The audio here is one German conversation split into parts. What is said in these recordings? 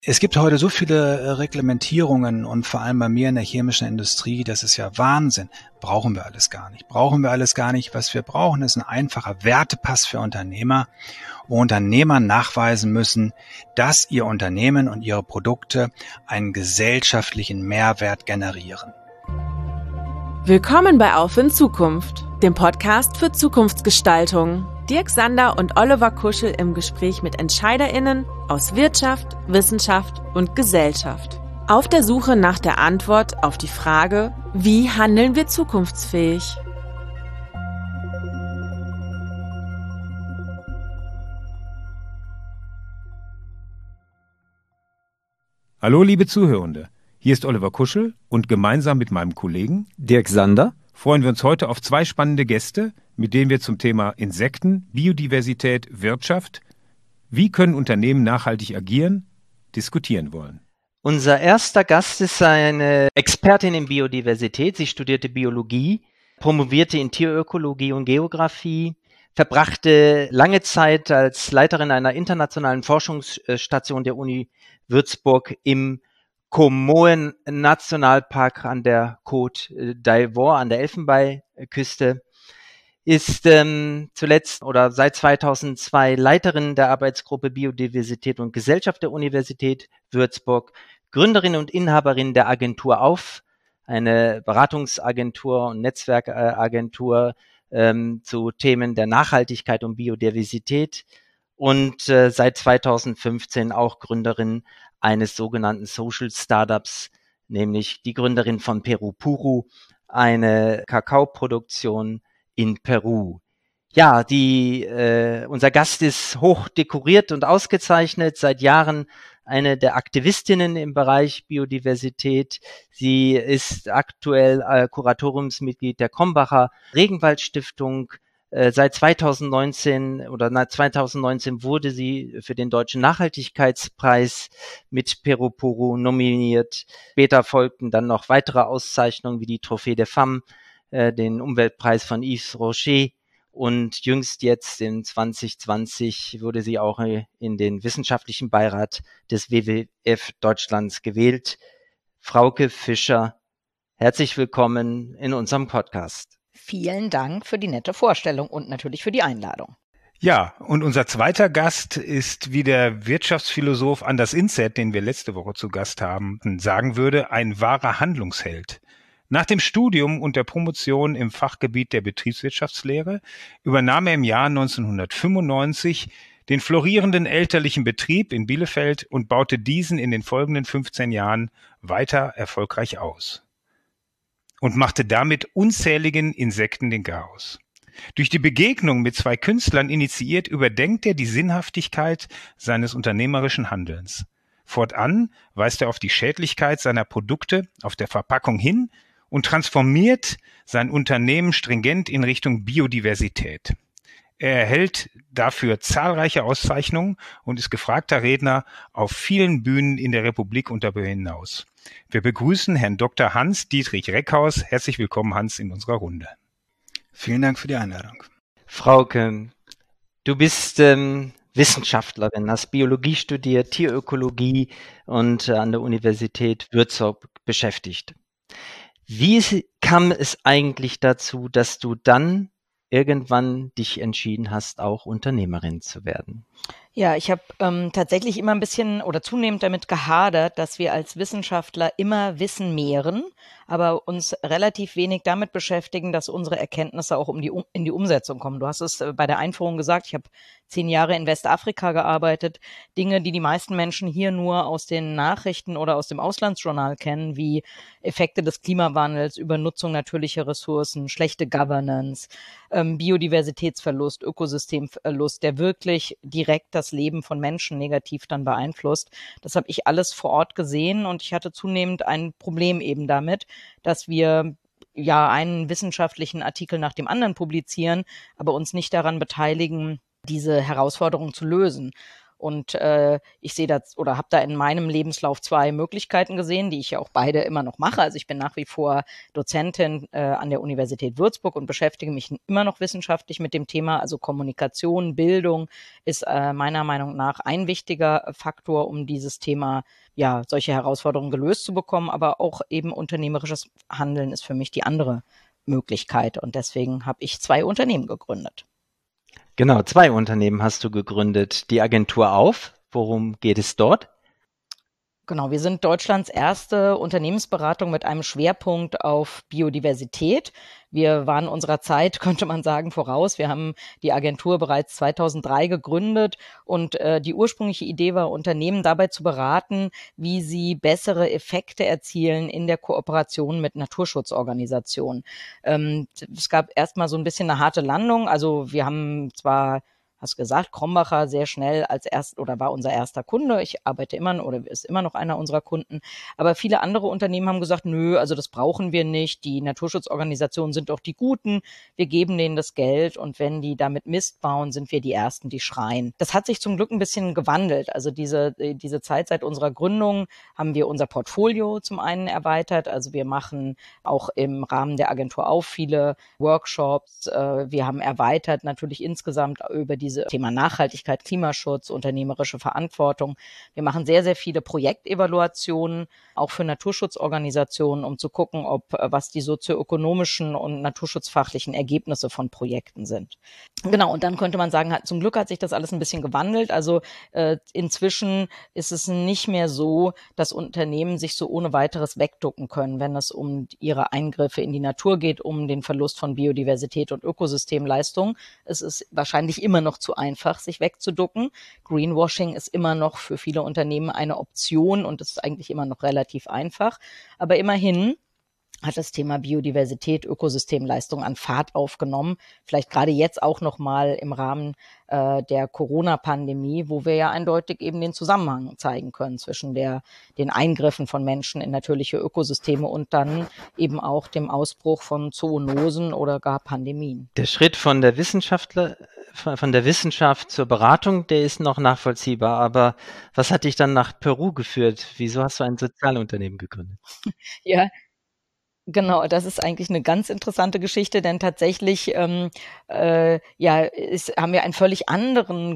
Es gibt heute so viele Reglementierungen und vor allem bei mir in der chemischen Industrie, das ist ja Wahnsinn. Brauchen wir alles gar nicht. Was wir brauchen, ist ein einfacher Wertepass für Unternehmer, wo Unternehmer nachweisen müssen, dass ihr Unternehmen und ihre Produkte einen gesellschaftlichen Mehrwert generieren. Willkommen bei Auf in Zukunft, dem Podcast für Zukunftsgestaltung. Dirk Sander und Oliver Kuschel im Gespräch mit EntscheiderInnen aus Wirtschaft, Wissenschaft und Gesellschaft. Auf der Suche nach der Antwort auf die Frage, wie handeln wir zukunftsfähig? Hallo liebe Zuhörende, hier ist Oliver Kuschel und gemeinsam mit meinem Kollegen Dirk Sander freuen wir uns heute auf zwei spannende Gäste, mit denen wir zum Thema Insekten, Biodiversität, Wirtschaft, wie können Unternehmen nachhaltig agieren, diskutieren wollen. Unser erster Gast ist eine Expertin in Biodiversität. Sie studierte Biologie, promovierte in Tierökologie und Geographie, verbrachte lange Zeit als Leiterin einer internationalen Forschungsstation der Uni Würzburg im Comoen-Nationalpark an der Côte d'Ivoire, an der Elfenbeinküste, ist zuletzt oder seit 2002 Leiterin der Arbeitsgruppe Biodiversität und Gesellschaft der Universität Würzburg, Gründerin und Inhaberin der Agentur AUF, eine Beratungsagentur und Netzwerkagentur zu Themen der Nachhaltigkeit und Biodiversität und seit 2015 auch Gründerin eines sogenannten Social Startups, nämlich die Gründerin von Peru Puro, eine Kakaoproduktion in Peru. Ja, unser Gast ist hoch dekoriert und ausgezeichnet, seit Jahren eine der Aktivistinnen im Bereich Biodiversität. Sie ist aktuell Kuratoriumsmitglied der Krombacher Regenwald-Stiftung. Seit 2019 wurde sie für den Deutschen Nachhaltigkeitspreis mit Peru Puro nominiert. Später folgten dann noch weitere Auszeichnungen wie die Trophée des Femmes, den Umweltpreis von Yves Rocher und jüngst jetzt in 2020 wurde sie auch in den wissenschaftlichen Beirat des WWF Deutschlands gewählt. Frauke Fischer, herzlich willkommen in unserem Podcast. Vielen Dank für die nette Vorstellung und natürlich für die Einladung. Ja, und unser zweiter Gast ist, wie der Wirtschaftsphilosoph Anders Inset, den wir letzte Woche zu Gast haben, sagen würde, ein wahrer Handlungsheld. Nach dem Studium und der Promotion im Fachgebiet der Betriebswirtschaftslehre übernahm er im Jahr 1995 den florierenden elterlichen Betrieb in Bielefeld und baute diesen in den folgenden 15 Jahren weiter erfolgreich aus und machte damit unzähligen Insekten den Garaus. Durch die Begegnung mit zwei Künstlern initiiert, überdenkt er die Sinnhaftigkeit seines unternehmerischen Handelns. Fortan weist er auf die Schädlichkeit seiner Produkte auf der Verpackung hin und transformiert sein Unternehmen stringent in Richtung Biodiversität. Er erhält dafür zahlreiche Auszeichnungen und ist gefragter Redner auf vielen Bühnen in der Republik und darüber hinaus. Wir begrüßen Herrn Dr. Hans-Dietrich Reckhaus. Herzlich willkommen, Hans, in unserer Runde. Vielen Dank für die Einladung. Frauke, du bist Wissenschaftlerin, hast Biologie studiert, Tierökologie und an der Universität Würzburg beschäftigt. Wie kam es eigentlich dazu, dass du dann irgendwann dich entschieden hast, auch Unternehmerin zu werden? Ja, ich habe tatsächlich immer ein bisschen oder zunehmend damit gehadert, dass wir als Wissenschaftler immer Wissen mehren, aber uns relativ wenig damit beschäftigen, dass unsere Erkenntnisse auch in die Umsetzung kommen. Du hast es bei der Einführung gesagt, ich habe 10 Jahre in Westafrika gearbeitet. Dinge, die die meisten Menschen hier nur aus den Nachrichten oder aus dem Auslandsjournal kennen, wie Effekte des Klimawandels, Übernutzung natürlicher Ressourcen, schlechte Governance, Biodiversitätsverlust, Ökosystemverlust, der wirklich direkt das Leben von Menschen negativ dann beeinflusst. Das habe ich alles vor Ort gesehen und ich hatte zunehmend ein Problem eben damit, dass wir ja einen wissenschaftlichen Artikel nach dem anderen publizieren, aber uns nicht daran beteiligen, diese Herausforderung zu lösen. Und ich sehe das oder habe da in meinem Lebenslauf 2 Möglichkeiten gesehen, die ich ja auch beide immer noch mache. Also ich bin nach wie vor Dozentin an der Universität Würzburg und beschäftige mich immer noch wissenschaftlich mit dem Thema. Also Kommunikation, Bildung ist meiner Meinung nach ein wichtiger Faktor, um dieses Thema, ja, solche Herausforderungen gelöst zu bekommen. Aber auch eben unternehmerisches Handeln ist für mich die andere Möglichkeit. Und deswegen habe ich 2 Unternehmen gegründet. Genau, 2 Unternehmen hast du gegründet. Die Agentur Auf. Worum geht es dort? Genau, wir sind Deutschlands erste Unternehmensberatung mit einem Schwerpunkt auf Biodiversität. Wir waren unserer Zeit, könnte man sagen, voraus. Wir haben die Agentur bereits 2003 gegründet und die ursprüngliche Idee war, Unternehmen dabei zu beraten, wie sie bessere Effekte erzielen in der Kooperation mit Naturschutzorganisationen. Es gab erstmal so ein bisschen eine harte Landung. Also wir haben zwar, hast gesagt, Krombacher sehr schnell war unser erster Kunde. Ich arbeite immer oder ist immer noch einer unserer Kunden. Aber viele andere Unternehmen haben gesagt, nö, also das brauchen wir nicht. Die Naturschutzorganisationen sind doch die Guten. Wir geben denen das Geld und wenn die damit Mist bauen, sind wir die Ersten, die schreien. Das hat sich zum Glück ein bisschen gewandelt. Also diese Zeit seit unserer Gründung haben wir unser Portfolio zum einen erweitert. Also wir machen auch im Rahmen der Agentur Auf viele Workshops. Wir haben erweitert natürlich insgesamt über dieses Thema Nachhaltigkeit, Klimaschutz, unternehmerische Verantwortung. Wir machen sehr, sehr viele Projektevaluationen, auch für Naturschutzorganisationen, um zu gucken, was die sozioökonomischen und naturschutzfachlichen Ergebnisse von Projekten sind. Genau, und dann könnte man sagen, zum Glück hat sich das alles ein bisschen gewandelt. Also inzwischen ist es nicht mehr so, dass Unternehmen sich so ohne weiteres wegducken können, wenn es um ihre Eingriffe in die Natur geht, um den Verlust von Biodiversität und Ökosystemleistung. Es ist wahrscheinlich immer noch zu einfach, sich wegzuducken. Greenwashing ist immer noch für viele Unternehmen eine Option und ist eigentlich immer noch relativ einfach. Aber immerhin hat das Thema Biodiversität, Ökosystemleistung an Fahrt aufgenommen. Vielleicht gerade jetzt auch nochmal im Rahmen der Corona-Pandemie, wo wir ja eindeutig eben den Zusammenhang zeigen können zwischen den Eingriffen von Menschen in natürliche Ökosysteme und dann eben auch dem Ausbruch von Zoonosen oder gar Pandemien. Der Schritt von der Wissenschaft zur Beratung, der ist noch nachvollziehbar. Aber was hat dich dann nach Peru geführt? Wieso hast du ein Sozialunternehmen gegründet? Ja, genau, das ist eigentlich eine ganz interessante Geschichte, denn tatsächlich haben wir eine völlig andere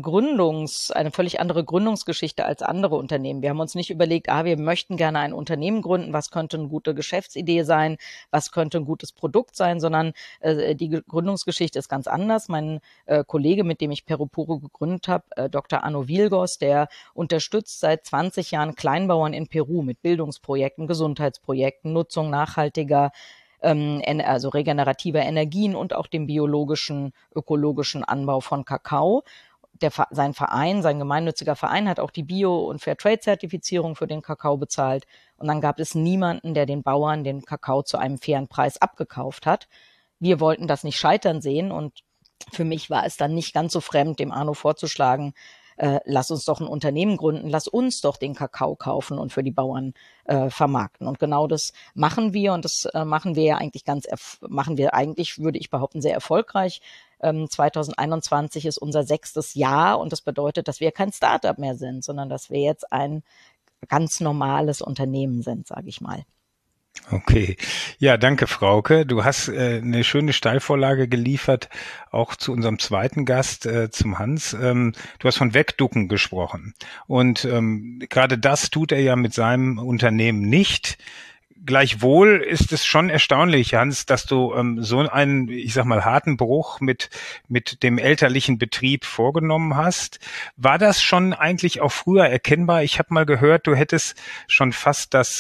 Gründungsgeschichte als andere Unternehmen. Wir haben uns nicht überlegt, wir möchten gerne ein Unternehmen gründen, was könnte eine gute Geschäftsidee sein, was könnte ein gutes Produkt sein, sondern die Gründungsgeschichte ist ganz anders. Mein Kollege, mit dem ich Perupuro gegründet habe, Dr. Arno Vilgos, der unterstützt seit 20 Jahren Kleinbauern in Peru mit Bildungsprojekten, Gesundheitsprojekten, Nutzung nachhaltiger, also regenerativer Energien und auch dem biologischen, ökologischen Anbau von Kakao. Sein gemeinnütziger Verein hat auch die Bio- und Fairtrade-Zertifizierung für den Kakao bezahlt. Und dann gab es niemanden, der den Bauern den Kakao zu einem fairen Preis abgekauft hat. Wir wollten das nicht scheitern sehen und für mich war es dann nicht ganz so fremd, dem Arno vorzuschlagen, lass uns doch ein Unternehmen gründen, lass uns doch den Kakao kaufen und für die Bauern vermarkten. Und genau das machen wir und das machen wir eigentlich, würde ich behaupten, sehr erfolgreich. 2021 ist unser 6. Jahr und das bedeutet, dass wir kein Startup mehr sind, sondern dass wir jetzt ein ganz normales Unternehmen sind, sage ich mal. Okay. Ja, danke, Frauke. Du hast eine schöne Steilvorlage geliefert, auch zu unserem zweiten Gast, zum Hans. Du hast von Wegducken gesprochen. Und gerade das tut er ja mit seinem Unternehmen nicht. Gleichwohl ist es schon erstaunlich, Hans, dass du so einen, ich sag mal, harten Bruch mit dem elterlichen Betrieb vorgenommen hast. War das schon eigentlich auch früher erkennbar? Ich habe mal gehört, du hättest schon fast das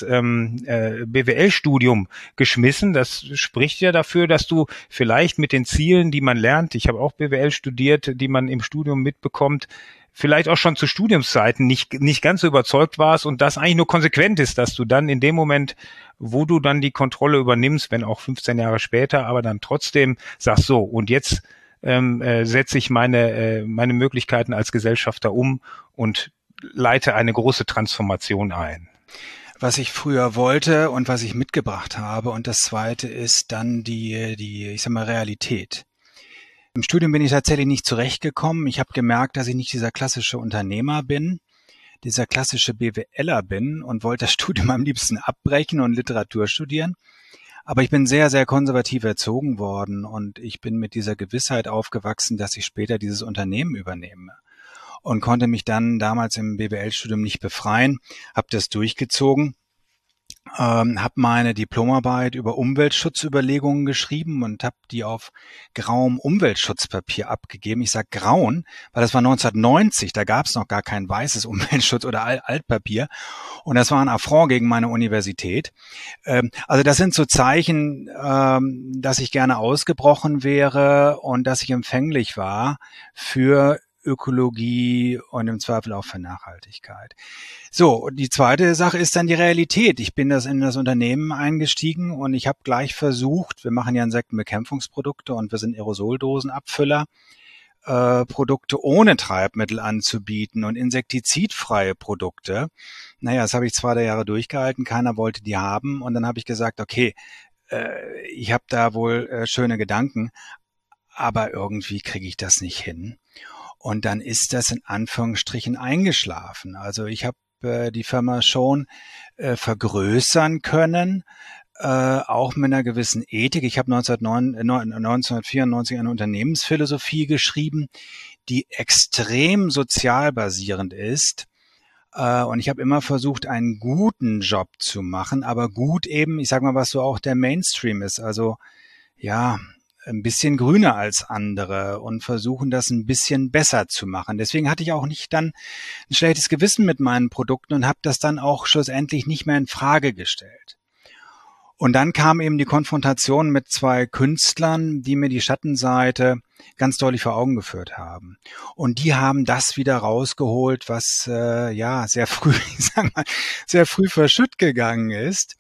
BWL-Studium geschmissen. Das spricht ja dafür, dass du vielleicht mit den Zielen, die man lernt, ich habe auch BWL studiert, die man im Studium mitbekommt, vielleicht auch schon zu Studiumszeiten nicht ganz so überzeugt warst und das eigentlich nur konsequent ist, dass du dann in dem Moment, wo du dann die Kontrolle übernimmst, wenn auch 15 Jahre später, aber dann trotzdem sagst, so, und jetzt setze ich meine Möglichkeiten als Gesellschafter um und leite eine große Transformation ein. Was ich früher wollte und was ich mitgebracht habe. Und das Zweite ist dann die ich sag mal, Realität. Im Studium bin ich tatsächlich nicht zurechtgekommen. Ich habe gemerkt, dass ich nicht dieser klassische Unternehmer bin, dieser klassische BWLer bin und wollte das Studium am liebsten abbrechen und Literatur studieren. Aber ich bin sehr, sehr konservativ erzogen worden und ich bin mit dieser Gewissheit aufgewachsen, dass ich später dieses Unternehmen übernehme und konnte mich dann damals im BWL-Studium nicht befreien, habe das durchgezogen, habe meine Diplomarbeit über Umweltschutzüberlegungen geschrieben und habe die auf grauem Umweltschutzpapier abgegeben. Ich sage grauen, weil das war 1990, da gab es noch gar kein weißes Umweltschutz- oder Altpapier. Und das war ein Affront gegen meine Universität. Also das sind so Zeichen, dass ich gerne ausgebrochen wäre und dass ich empfänglich war für Ökologie und im Zweifel auch für Nachhaltigkeit. So, und die zweite Sache ist dann die Realität. Ich bin in das Unternehmen eingestiegen und ich habe gleich versucht, wir machen ja Insektenbekämpfungsprodukte und wir sind Aerosoldosenabfüller, Produkte ohne Treibmittel anzubieten und insektizidfreie Produkte. Naja, das habe ich 2 Jahre durchgehalten, keiner wollte die haben und dann habe ich gesagt, okay, ich habe da wohl schöne Gedanken, aber irgendwie kriege ich das nicht hin. Und dann ist das in Anführungsstrichen eingeschlafen. Also ich habe die Firma schon vergrößern können, auch mit einer gewissen Ethik. Ich habe 1994 eine Unternehmensphilosophie geschrieben, die extrem sozial basierend ist. Und ich habe immer versucht, einen guten Job zu machen, aber gut eben, ich sag mal, was so auch der Mainstream ist. Also ja, ein bisschen grüner als andere und versuchen, das ein bisschen besser zu machen. Deswegen hatte ich auch nicht dann ein schlechtes Gewissen mit meinen Produkten und habe das dann auch schlussendlich nicht mehr in Frage gestellt. Und dann kam eben die Konfrontation mit 2 Künstlern, die mir die Schattenseite ganz deutlich vor Augen geführt haben. Und die haben das wieder rausgeholt, was sehr früh, ich sag mal, sehr früh verschütt gegangen ist.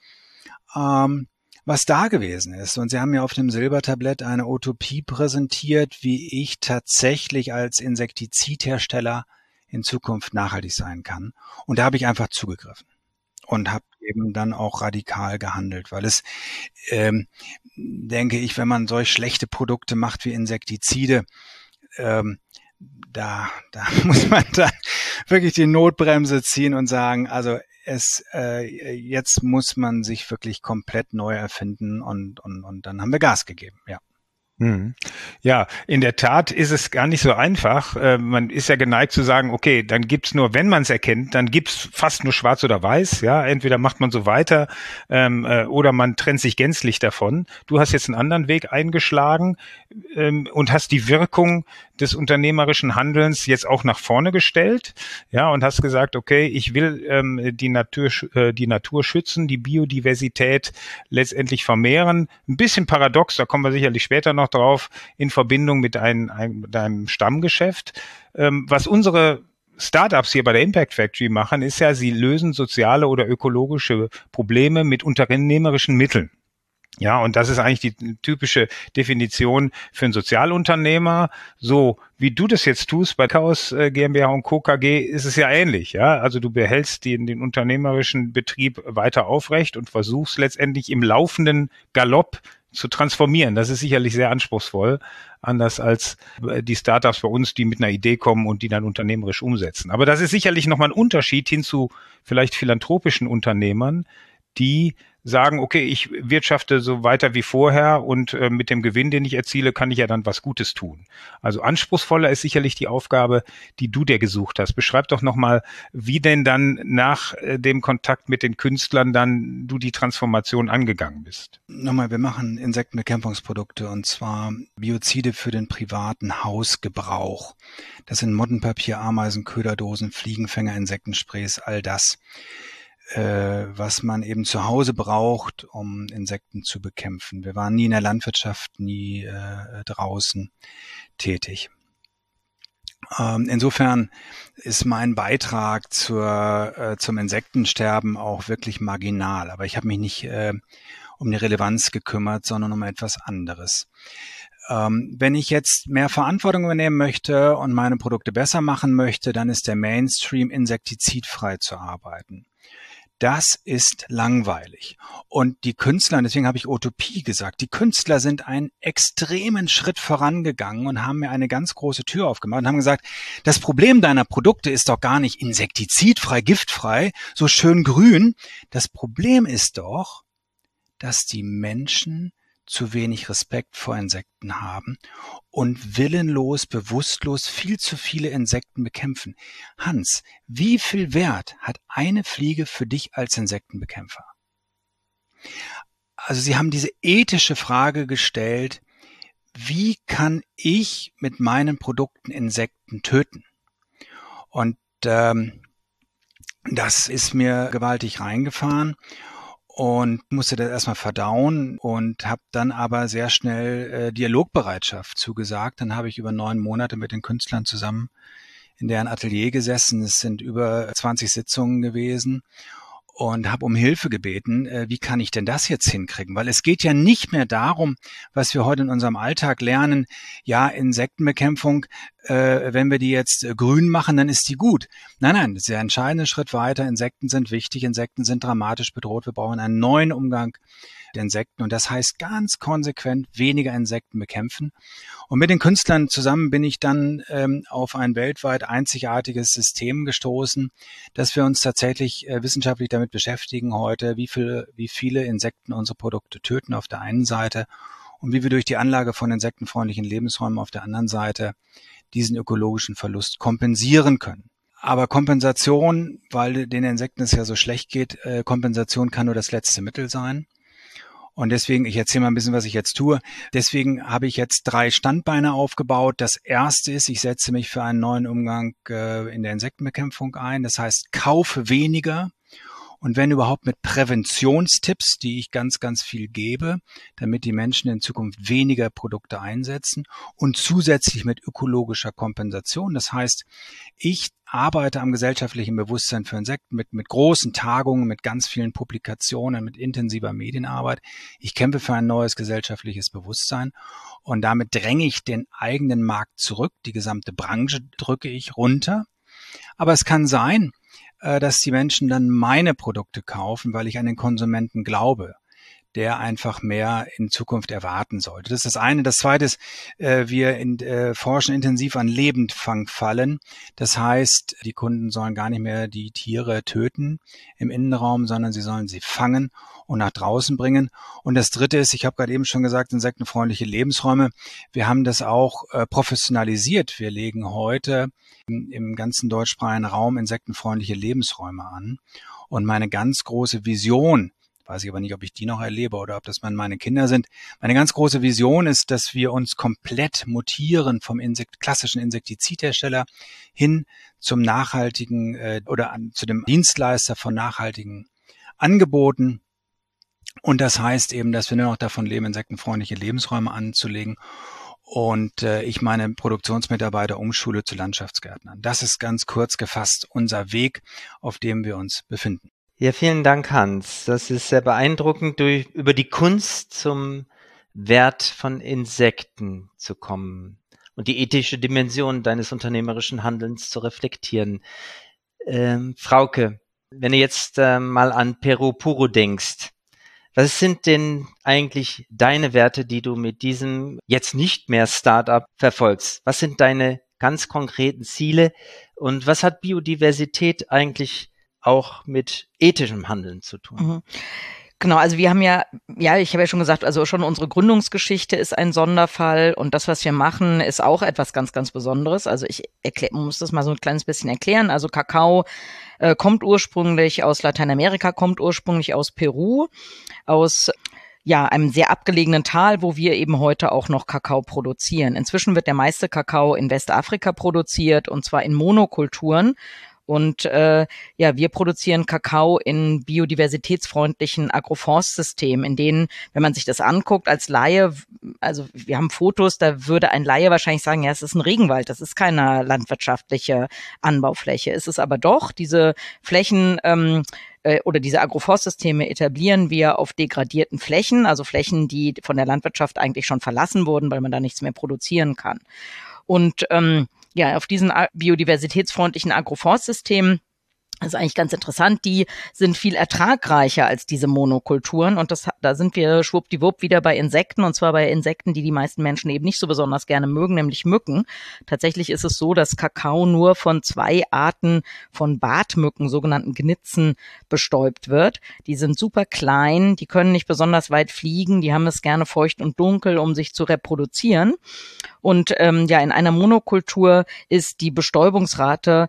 Was da gewesen ist. Und sie haben mir auf dem Silbertablett eine Utopie präsentiert, wie ich tatsächlich als Insektizidhersteller in Zukunft nachhaltig sein kann. Und da habe ich einfach zugegriffen und habe eben dann auch radikal gehandelt, weil es, denke ich, wenn man solch schlechte Produkte macht wie Insektizide, da muss man dann wirklich die Notbremse ziehen und sagen, also jetzt muss man sich wirklich komplett neu erfinden und dann haben wir Gas gegeben, ja. Ja, in der Tat ist es gar nicht so einfach. Man ist ja geneigt zu sagen, okay, dann gibt's nur, wenn man es erkennt, dann gibt's fast nur schwarz oder weiß. Ja, entweder macht man so weiter oder man trennt sich gänzlich davon. Du hast jetzt einen anderen Weg eingeschlagen und hast die Wirkung des unternehmerischen Handelns jetzt auch nach vorne gestellt, ja, und hast gesagt, okay, ich will die Natur schützen, die Biodiversität letztendlich vermehren. Ein bisschen paradox, da kommen wir sicherlich später noch drauf, in Verbindung mit deinem Stammgeschäft. Was unsere Startups hier bei der Impact Factory machen, ist ja, sie lösen soziale oder ökologische Probleme mit unternehmerischen Mitteln. Ja, und das ist eigentlich die typische Definition für einen Sozialunternehmer. So wie du das jetzt tust bei Chaos GmbH und Co. KG ist es ja ähnlich. Ja, also du behältst den unternehmerischen Betrieb weiter aufrecht und versuchst letztendlich im laufenden Galopp zu transformieren. Das ist sicherlich sehr anspruchsvoll, anders als die Startups bei uns, die mit einer Idee kommen und die dann unternehmerisch umsetzen. Aber das ist sicherlich nochmal ein Unterschied hin zu vielleicht philanthropischen Unternehmern, die sagen, okay, ich wirtschafte so weiter wie vorher und mit dem Gewinn, den ich erziele, kann ich ja dann was Gutes tun. Also anspruchsvoller ist sicherlich die Aufgabe, die du dir gesucht hast. Beschreib doch nochmal, wie denn dann nach dem Kontakt mit den Künstlern dann du die Transformation angegangen bist. Nochmal, wir machen Insektenbekämpfungsprodukte und zwar Biozide für den privaten Hausgebrauch. Das sind Mottenpapier, Ameisen, Köderdosen, Fliegenfänger, Insektensprays, all das, was man eben zu Hause braucht, um Insekten zu bekämpfen. Wir waren nie in der Landwirtschaft, nie draußen tätig. Insofern ist mein Beitrag zum Insektensterben auch wirklich marginal. Aber ich habe mich nicht um die Relevanz gekümmert, sondern um etwas anderes. Wenn ich jetzt mehr Verantwortung übernehmen möchte und meine Produkte besser machen möchte, dann ist der Mainstream, insektizidfrei zu arbeiten. das ist langweilig. Und die Künstler, und deswegen habe ich Utopie gesagt, die Künstler sind einen extremen Schritt vorangegangen und haben mir eine ganz große Tür aufgemacht und haben gesagt, das Problem deiner Produkte ist doch gar nicht insektizidfrei, giftfrei, so schön grün. Das Problem ist doch, dass die Menschen zu wenig Respekt vor Insekten haben und willenlos, bewusstlos viel zu viele Insekten bekämpfen. Hans, wie viel Wert hat eine Fliege für dich als Insektenbekämpfer? Also Sie haben diese ethische Frage gestellt, wie kann ich mit meinen Produkten Insekten töten? Und das ist mir gewaltig reingefahren. Und musste das erstmal verdauen und habe dann aber sehr schnell Dialogbereitschaft zugesagt. Dann habe ich über 9 Monate mit den Künstlern zusammen in deren Atelier gesessen. Es sind über 20 Sitzungen gewesen und habe um Hilfe gebeten, wie kann ich denn das jetzt hinkriegen? Weil es geht ja nicht mehr darum, was wir heute in unserem Alltag lernen, ja, Insektenbekämpfung, wenn wir die jetzt grün machen, dann ist die gut. Nein, das ist der entscheidende Schritt weiter. Insekten sind wichtig, Insekten sind dramatisch bedroht. Wir brauchen einen neuen Umgang mit Insekten und das heißt ganz konsequent weniger Insekten bekämpfen. Und mit den Künstlern zusammen bin ich dann auf ein weltweit einzigartiges System gestoßen, dass wir uns tatsächlich wissenschaftlich damit beschäftigen heute, wie viele Insekten unsere Produkte töten auf der einen Seite und wie wir durch die Anlage von insektenfreundlichen Lebensräumen auf der anderen Seite diesen ökologischen Verlust kompensieren können. Aber Kompensation, weil den Insekten es ja so schlecht geht, Kompensation kann nur das letzte Mittel sein. Und deswegen, ich erzähle mal ein bisschen, was ich jetzt tue. Deswegen habe ich jetzt 3 Standbeine aufgebaut. Das erste ist, ich setze mich für einen neuen Umgang in der Insektenbekämpfung ein. Das heißt, kaufe weniger. Und wenn überhaupt mit Präventionstipps, die ich ganz, ganz viel gebe, damit die Menschen in Zukunft weniger Produkte einsetzen und zusätzlich mit ökologischer Kompensation. Das heißt, ich arbeite am gesellschaftlichen Bewusstsein für Insekten mit großen Tagungen, mit ganz vielen Publikationen, mit intensiver Medienarbeit. Ich kämpfe für ein neues gesellschaftliches Bewusstsein und damit dränge ich den eigenen Markt zurück. Die gesamte Branche drücke ich runter. Aber es kann sein, dass die Menschen dann meine Produkte kaufen, weil ich an den Konsumenten glaube, der einfach mehr in Zukunft erwarten sollte. Das ist das eine. Das zweite ist, wir forschen intensiv an Lebendfangfallen. Das heißt, die Kunden sollen gar nicht mehr die Tiere töten im Innenraum, sondern sie sollen sie fangen und nach draußen bringen. Und das dritte ist, ich habe gerade eben schon gesagt, insektenfreundliche Lebensräume. Wir haben das auch professionalisiert. Wir legen heute im ganzen deutschsprachigen Raum insektenfreundliche Lebensräume an. Und meine ganz große Vision, weiß ich aber nicht, ob ich die noch erlebe oder ob das meine Kinder sind. Meine ganz große Vision ist, dass wir uns komplett mutieren vom klassischen Insektizidhersteller hin zum nachhaltigen zu dem Dienstleister von nachhaltigen Angeboten. Und das heißt eben, dass wir nur noch davon leben, insektenfreundliche Lebensräume anzulegen. Und ich meine Produktionsmitarbeiter umschule zu Landschaftsgärtnern. Das ist ganz kurz gefasst unser Weg, auf dem wir uns befinden. Ja, vielen Dank, Hans. Das ist sehr beeindruckend, über die Kunst zum Wert von Insekten zu kommen und die ethische Dimension deines unternehmerischen Handelns zu reflektieren. Frauke, wenn du jetzt mal an Peru Puro denkst, was sind denn eigentlich deine Werte, die du mit diesem jetzt nicht mehr Startup verfolgst? Was sind deine ganz konkreten Ziele und was hat Biodiversität eigentlich auch mit ethischem Handeln zu tun? Mhm. Genau, also wir haben ich habe ja schon gesagt, also schon unsere Gründungsgeschichte ist ein Sonderfall und das, was wir machen, ist auch etwas ganz, ganz Besonderes. Also ich muss das mal so ein kleines bisschen erklären. Also Kakao kommt ursprünglich aus Lateinamerika, kommt ursprünglich aus Peru, aus einem sehr abgelegenen Tal, wo wir eben heute auch noch Kakao produzieren. Inzwischen wird der meiste Kakao in Westafrika produziert und zwar in Monokulturen. Und wir produzieren Kakao in biodiversitätsfreundlichen Agroforstsystemen, in denen, wenn man sich das anguckt als Laie, also wir haben Fotos, da würde ein Laie wahrscheinlich sagen, ja, es ist ein Regenwald, das ist keine landwirtschaftliche Anbaufläche. Es ist aber doch, diese Flächen oder diese Agroforstsysteme etablieren wir auf degradierten Flächen, also Flächen, die von der Landwirtschaft eigentlich schon verlassen wurden, weil man da nichts mehr produzieren kann. Und auf diesen biodiversitätsfreundlichen Agroforstsystemen Das ist eigentlich ganz interessant. Die sind viel ertragreicher als diese Monokulturen. Und da sind wir schwuppdiwupp wieder bei Insekten. Und zwar bei Insekten, die die meisten Menschen eben nicht so besonders gerne mögen, nämlich Mücken. Tatsächlich ist es so, dass Kakao nur von 2 Arten von Bartmücken, sogenannten Gnitzen, bestäubt wird. Die sind super klein. Die können nicht besonders weit fliegen. Die haben es gerne feucht und dunkel, um sich zu reproduzieren. Und in einer Monokultur ist die Bestäubungsrate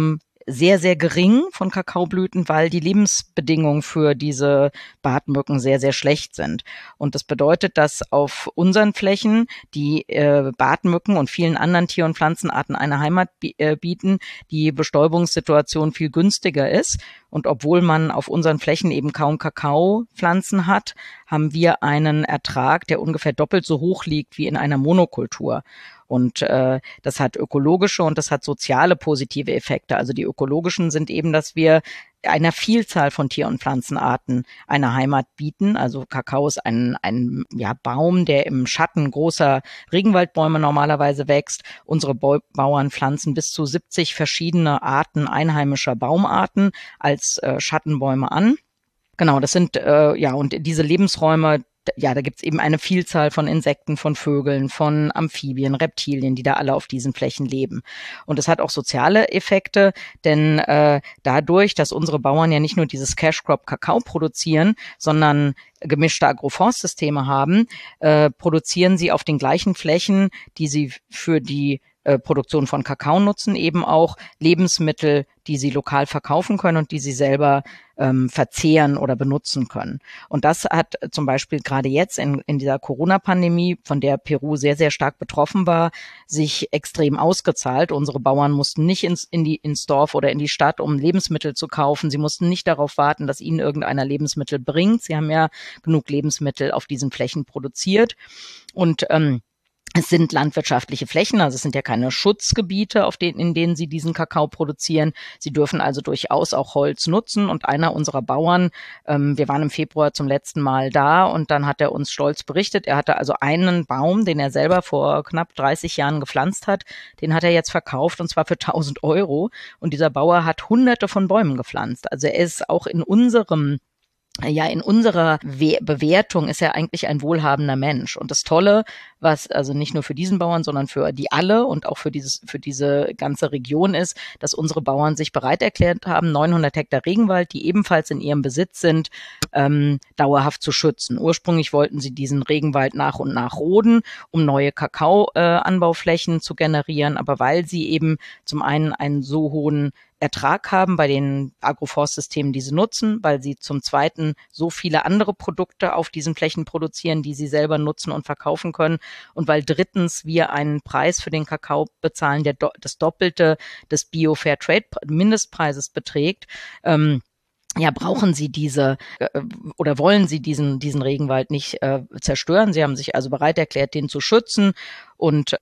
sehr, sehr gering von Kakaoblüten, weil die Lebensbedingungen für diese Bartmücken sehr, sehr schlecht sind. Und das bedeutet, dass auf unseren Flächen die Bartmücken und vielen anderen Tier- und Pflanzenarten eine Heimat bieten, die Bestäubungssituation viel günstiger ist. Und obwohl man auf unseren Flächen eben kaum Kakaopflanzen hat, haben wir einen Ertrag, der ungefähr doppelt so hoch liegt wie in einer Monokultur. Und das hat ökologische und das hat soziale positive Effekte. Also die ökologischen sind eben, dass wir einer Vielzahl von Tier- und Pflanzenarten eine Heimat bieten. Also Kakao ist ein Baum, der im Schatten großer Regenwaldbäume normalerweise wächst. Unsere Bauern pflanzen bis zu 70 verschiedene Arten einheimischer Baumarten als Schattenbäume an. Genau, das sind und diese Lebensräume, da gibt's eben eine Vielzahl von Insekten, von Vögeln, von Amphibien, Reptilien, die da alle auf diesen Flächen leben. Und es hat auch soziale Effekte, denn dadurch, dass unsere Bauern ja nicht nur dieses Cash-Crop Kakao produzieren, sondern gemischte Agroforstsysteme haben, produzieren sie auf den gleichen Flächen, die sie für die Produktion von Kakao nutzen, eben auch Lebensmittel, die sie lokal verkaufen können und die sie selber verzehren oder benutzen können. Und das hat zum Beispiel gerade jetzt in dieser Corona-Pandemie, von der Peru sehr, sehr stark betroffen war, sich extrem ausgezahlt. Unsere Bauern mussten nicht ins Dorf oder in die Stadt, um Lebensmittel zu kaufen. Sie mussten nicht darauf warten, dass ihnen irgendeiner Lebensmittel bringt. Sie haben ja genug Lebensmittel auf diesen Flächen produziert. Und es sind landwirtschaftliche Flächen, also es sind ja keine Schutzgebiete, in denen sie diesen Kakao produzieren. Sie dürfen also durchaus auch Holz nutzen. Und einer unserer Bauern, wir waren im Februar zum letzten Mal da und dann hat er uns stolz berichtet, er hatte also einen Baum, den er selber vor knapp 30 Jahren gepflanzt hat, den hat er jetzt verkauft und zwar für 1.000 Euro. Und dieser Bauer hat Hunderte von Bäumen gepflanzt. Also er ist auch in unserer Bewertung ist er eigentlich ein wohlhabender Mensch. Und das Tolle, was also nicht nur für diesen Bauern, sondern für die alle und auch für diese ganze Region ist, dass unsere Bauern sich bereit erklärt haben, 900 Hektar Regenwald, die ebenfalls in ihrem Besitz sind, dauerhaft zu schützen. Ursprünglich wollten sie diesen Regenwald nach und nach roden, um neue Kakaoanbauflächen zu generieren. Aber weil sie eben zum einen einen so hohen Ertrag haben bei den Agroforstsystemen, die sie nutzen, weil sie zum Zweiten so viele andere Produkte auf diesen Flächen produzieren, die sie selber nutzen und verkaufen können und weil drittens wir einen Preis für den Kakao bezahlen, der das Doppelte des Bio-Fair-Trade-Mindestpreises beträgt, brauchen Sie oder wollen Sie diesen Regenwald nicht zerstören. Sie haben sich also bereit erklärt, den zu schützen. Und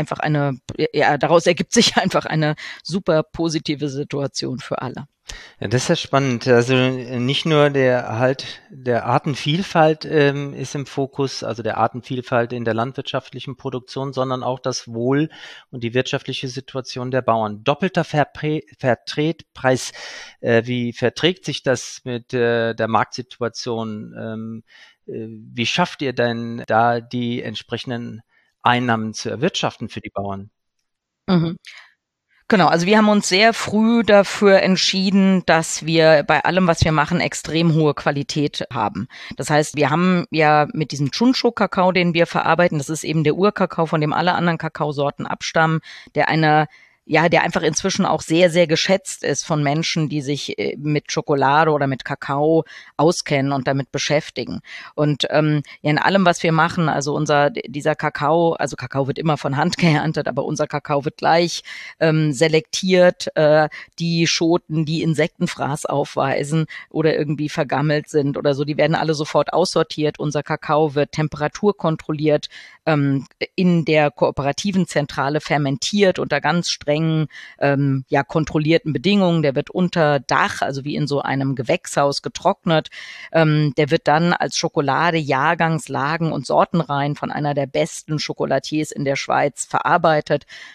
daraus ergibt sich einfach eine super positive Situation für alle. Ja, das ist ja spannend. Also nicht nur der Erhalt der Artenvielfalt ist im Fokus, also der Artenvielfalt in der landwirtschaftlichen Produktion, sondern auch das Wohl und die wirtschaftliche Situation der Bauern. Doppelter Vertretpreis, wie verträgt sich das mit der Marktsituation? Wie schafft ihr denn da die entsprechenden Einnahmen zu erwirtschaften für die Bauern? Mhm. Genau, also wir haben uns sehr früh dafür entschieden, dass wir bei allem, was wir machen, extrem hohe Qualität haben. Das heißt, wir haben ja mit diesem Chuncho-Kakao, den wir verarbeiten, das ist eben der Urkakao, von dem alle anderen Kakaosorten abstammen, der einfach inzwischen auch sehr, sehr geschätzt ist von Menschen, die sich mit Schokolade oder mit Kakao auskennen und damit beschäftigen. Und in allem, was wir machen, also dieser Kakao, also Kakao wird immer von Hand geerntet, aber unser Kakao wird gleich selektiert, die Schoten, die Insektenfraß aufweisen oder irgendwie vergammelt sind oder so, die werden alle sofort aussortiert. Unser Kakao wird temperaturkontrolliert in der kooperativen Zentrale fermentiert unter ganz strengen kontrollierten Bedingungen. Der wird unter Dach, also wie in so einem Gewächshaus getrocknet. Der wird dann als Schokolade jahrgangslagen- und sortenrein von einer der besten Chocolatiers in der Schweiz verarbeitet.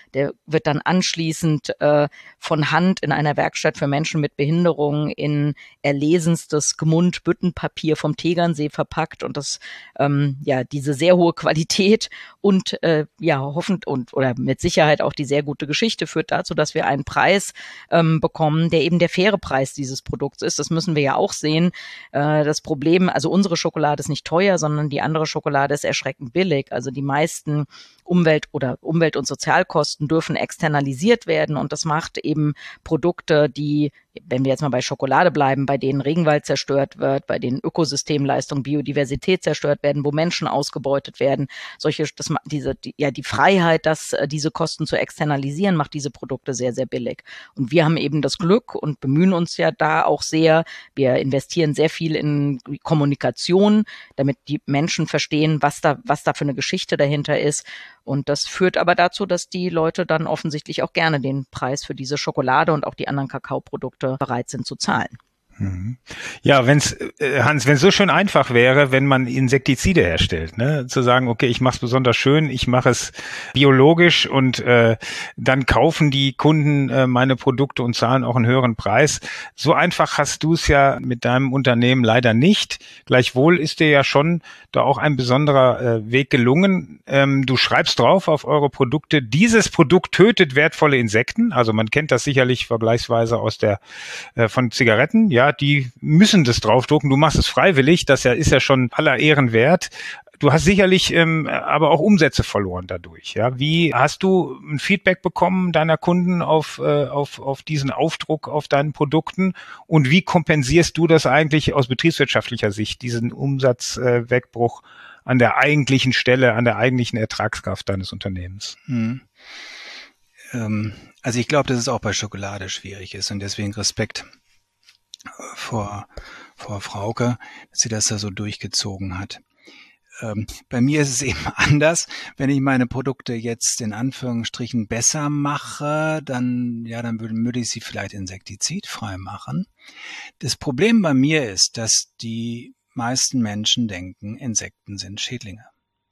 Der wird dann anschließend von Hand in einer Werkstatt für Menschen mit Behinderung in erlesenstes Gmund-Büttenpapier vom Tegernsee verpackt und das diese sehr hohe Qualität und hoffend oder mit Sicherheit auch die sehr gute Geschichte führt dazu, dass wir einen Preis bekommen, der eben der faire Preis dieses Produkts ist. Das müssen wir ja auch sehen. Das Problem, also unsere Schokolade ist nicht teuer, sondern die andere Schokolade ist erschreckend billig. Also die meisten Umwelt- und Sozialkosten dürfen externalisiert werden und das macht eben Produkte, die, wenn wir jetzt mal bei Schokolade bleiben, bei denen Regenwald zerstört wird, bei denen Ökosystemleistung, Biodiversität zerstört werden, wo Menschen ausgebeutet werden, die Freiheit, diese Kosten zu externalisieren, macht diese Produkte sehr, sehr billig. Und wir haben eben das Glück und bemühen uns ja da auch sehr. Wir investieren sehr viel in Kommunikation, damit die Menschen verstehen, was da für eine Geschichte dahinter ist. Und das führt aber dazu, dass die Leute dann offensichtlich auch gerne den Preis für diese Schokolade und auch die anderen Kakaoprodukte bereit sind zu zahlen. Ja, Hans, wenn es so schön einfach wäre, wenn man Insektizide herstellt, ne, zu sagen, okay, ich mache es besonders schön, ich mache es biologisch und dann kaufen die Kunden meine Produkte und zahlen auch einen höheren Preis. So einfach hast du es ja mit deinem Unternehmen leider nicht. Gleichwohl ist dir ja schon da auch ein besonderer Weg gelungen. Du schreibst drauf auf eure Produkte, dieses Produkt tötet wertvolle Insekten. Also man kennt das sicherlich vergleichsweise von Zigaretten, ja. Die müssen das draufdrucken. Du machst es freiwillig. Das ist ja schon aller Ehren wert. Du hast sicherlich aber auch Umsätze verloren dadurch. Ja, wie hast du ein Feedback bekommen deiner Kunden auf diesen Aufdruck auf deinen Produkten? Und wie kompensierst du das eigentlich aus betriebswirtschaftlicher Sicht, diesen Umsatzwegbruch an der eigentlichen Stelle, an der eigentlichen Ertragskraft deines Unternehmens? Also ich glaube, dass es auch bei Schokolade schwierig ist und deswegen Respekt vor Frauke, dass sie das da so durchgezogen hat. Bei mir ist es eben anders. Wenn ich meine Produkte jetzt in Anführungsstrichen besser mache, dann würde ich sie vielleicht insektizidfrei machen. Das Problem bei mir ist, dass die meisten Menschen denken, Insekten sind Schädlinge.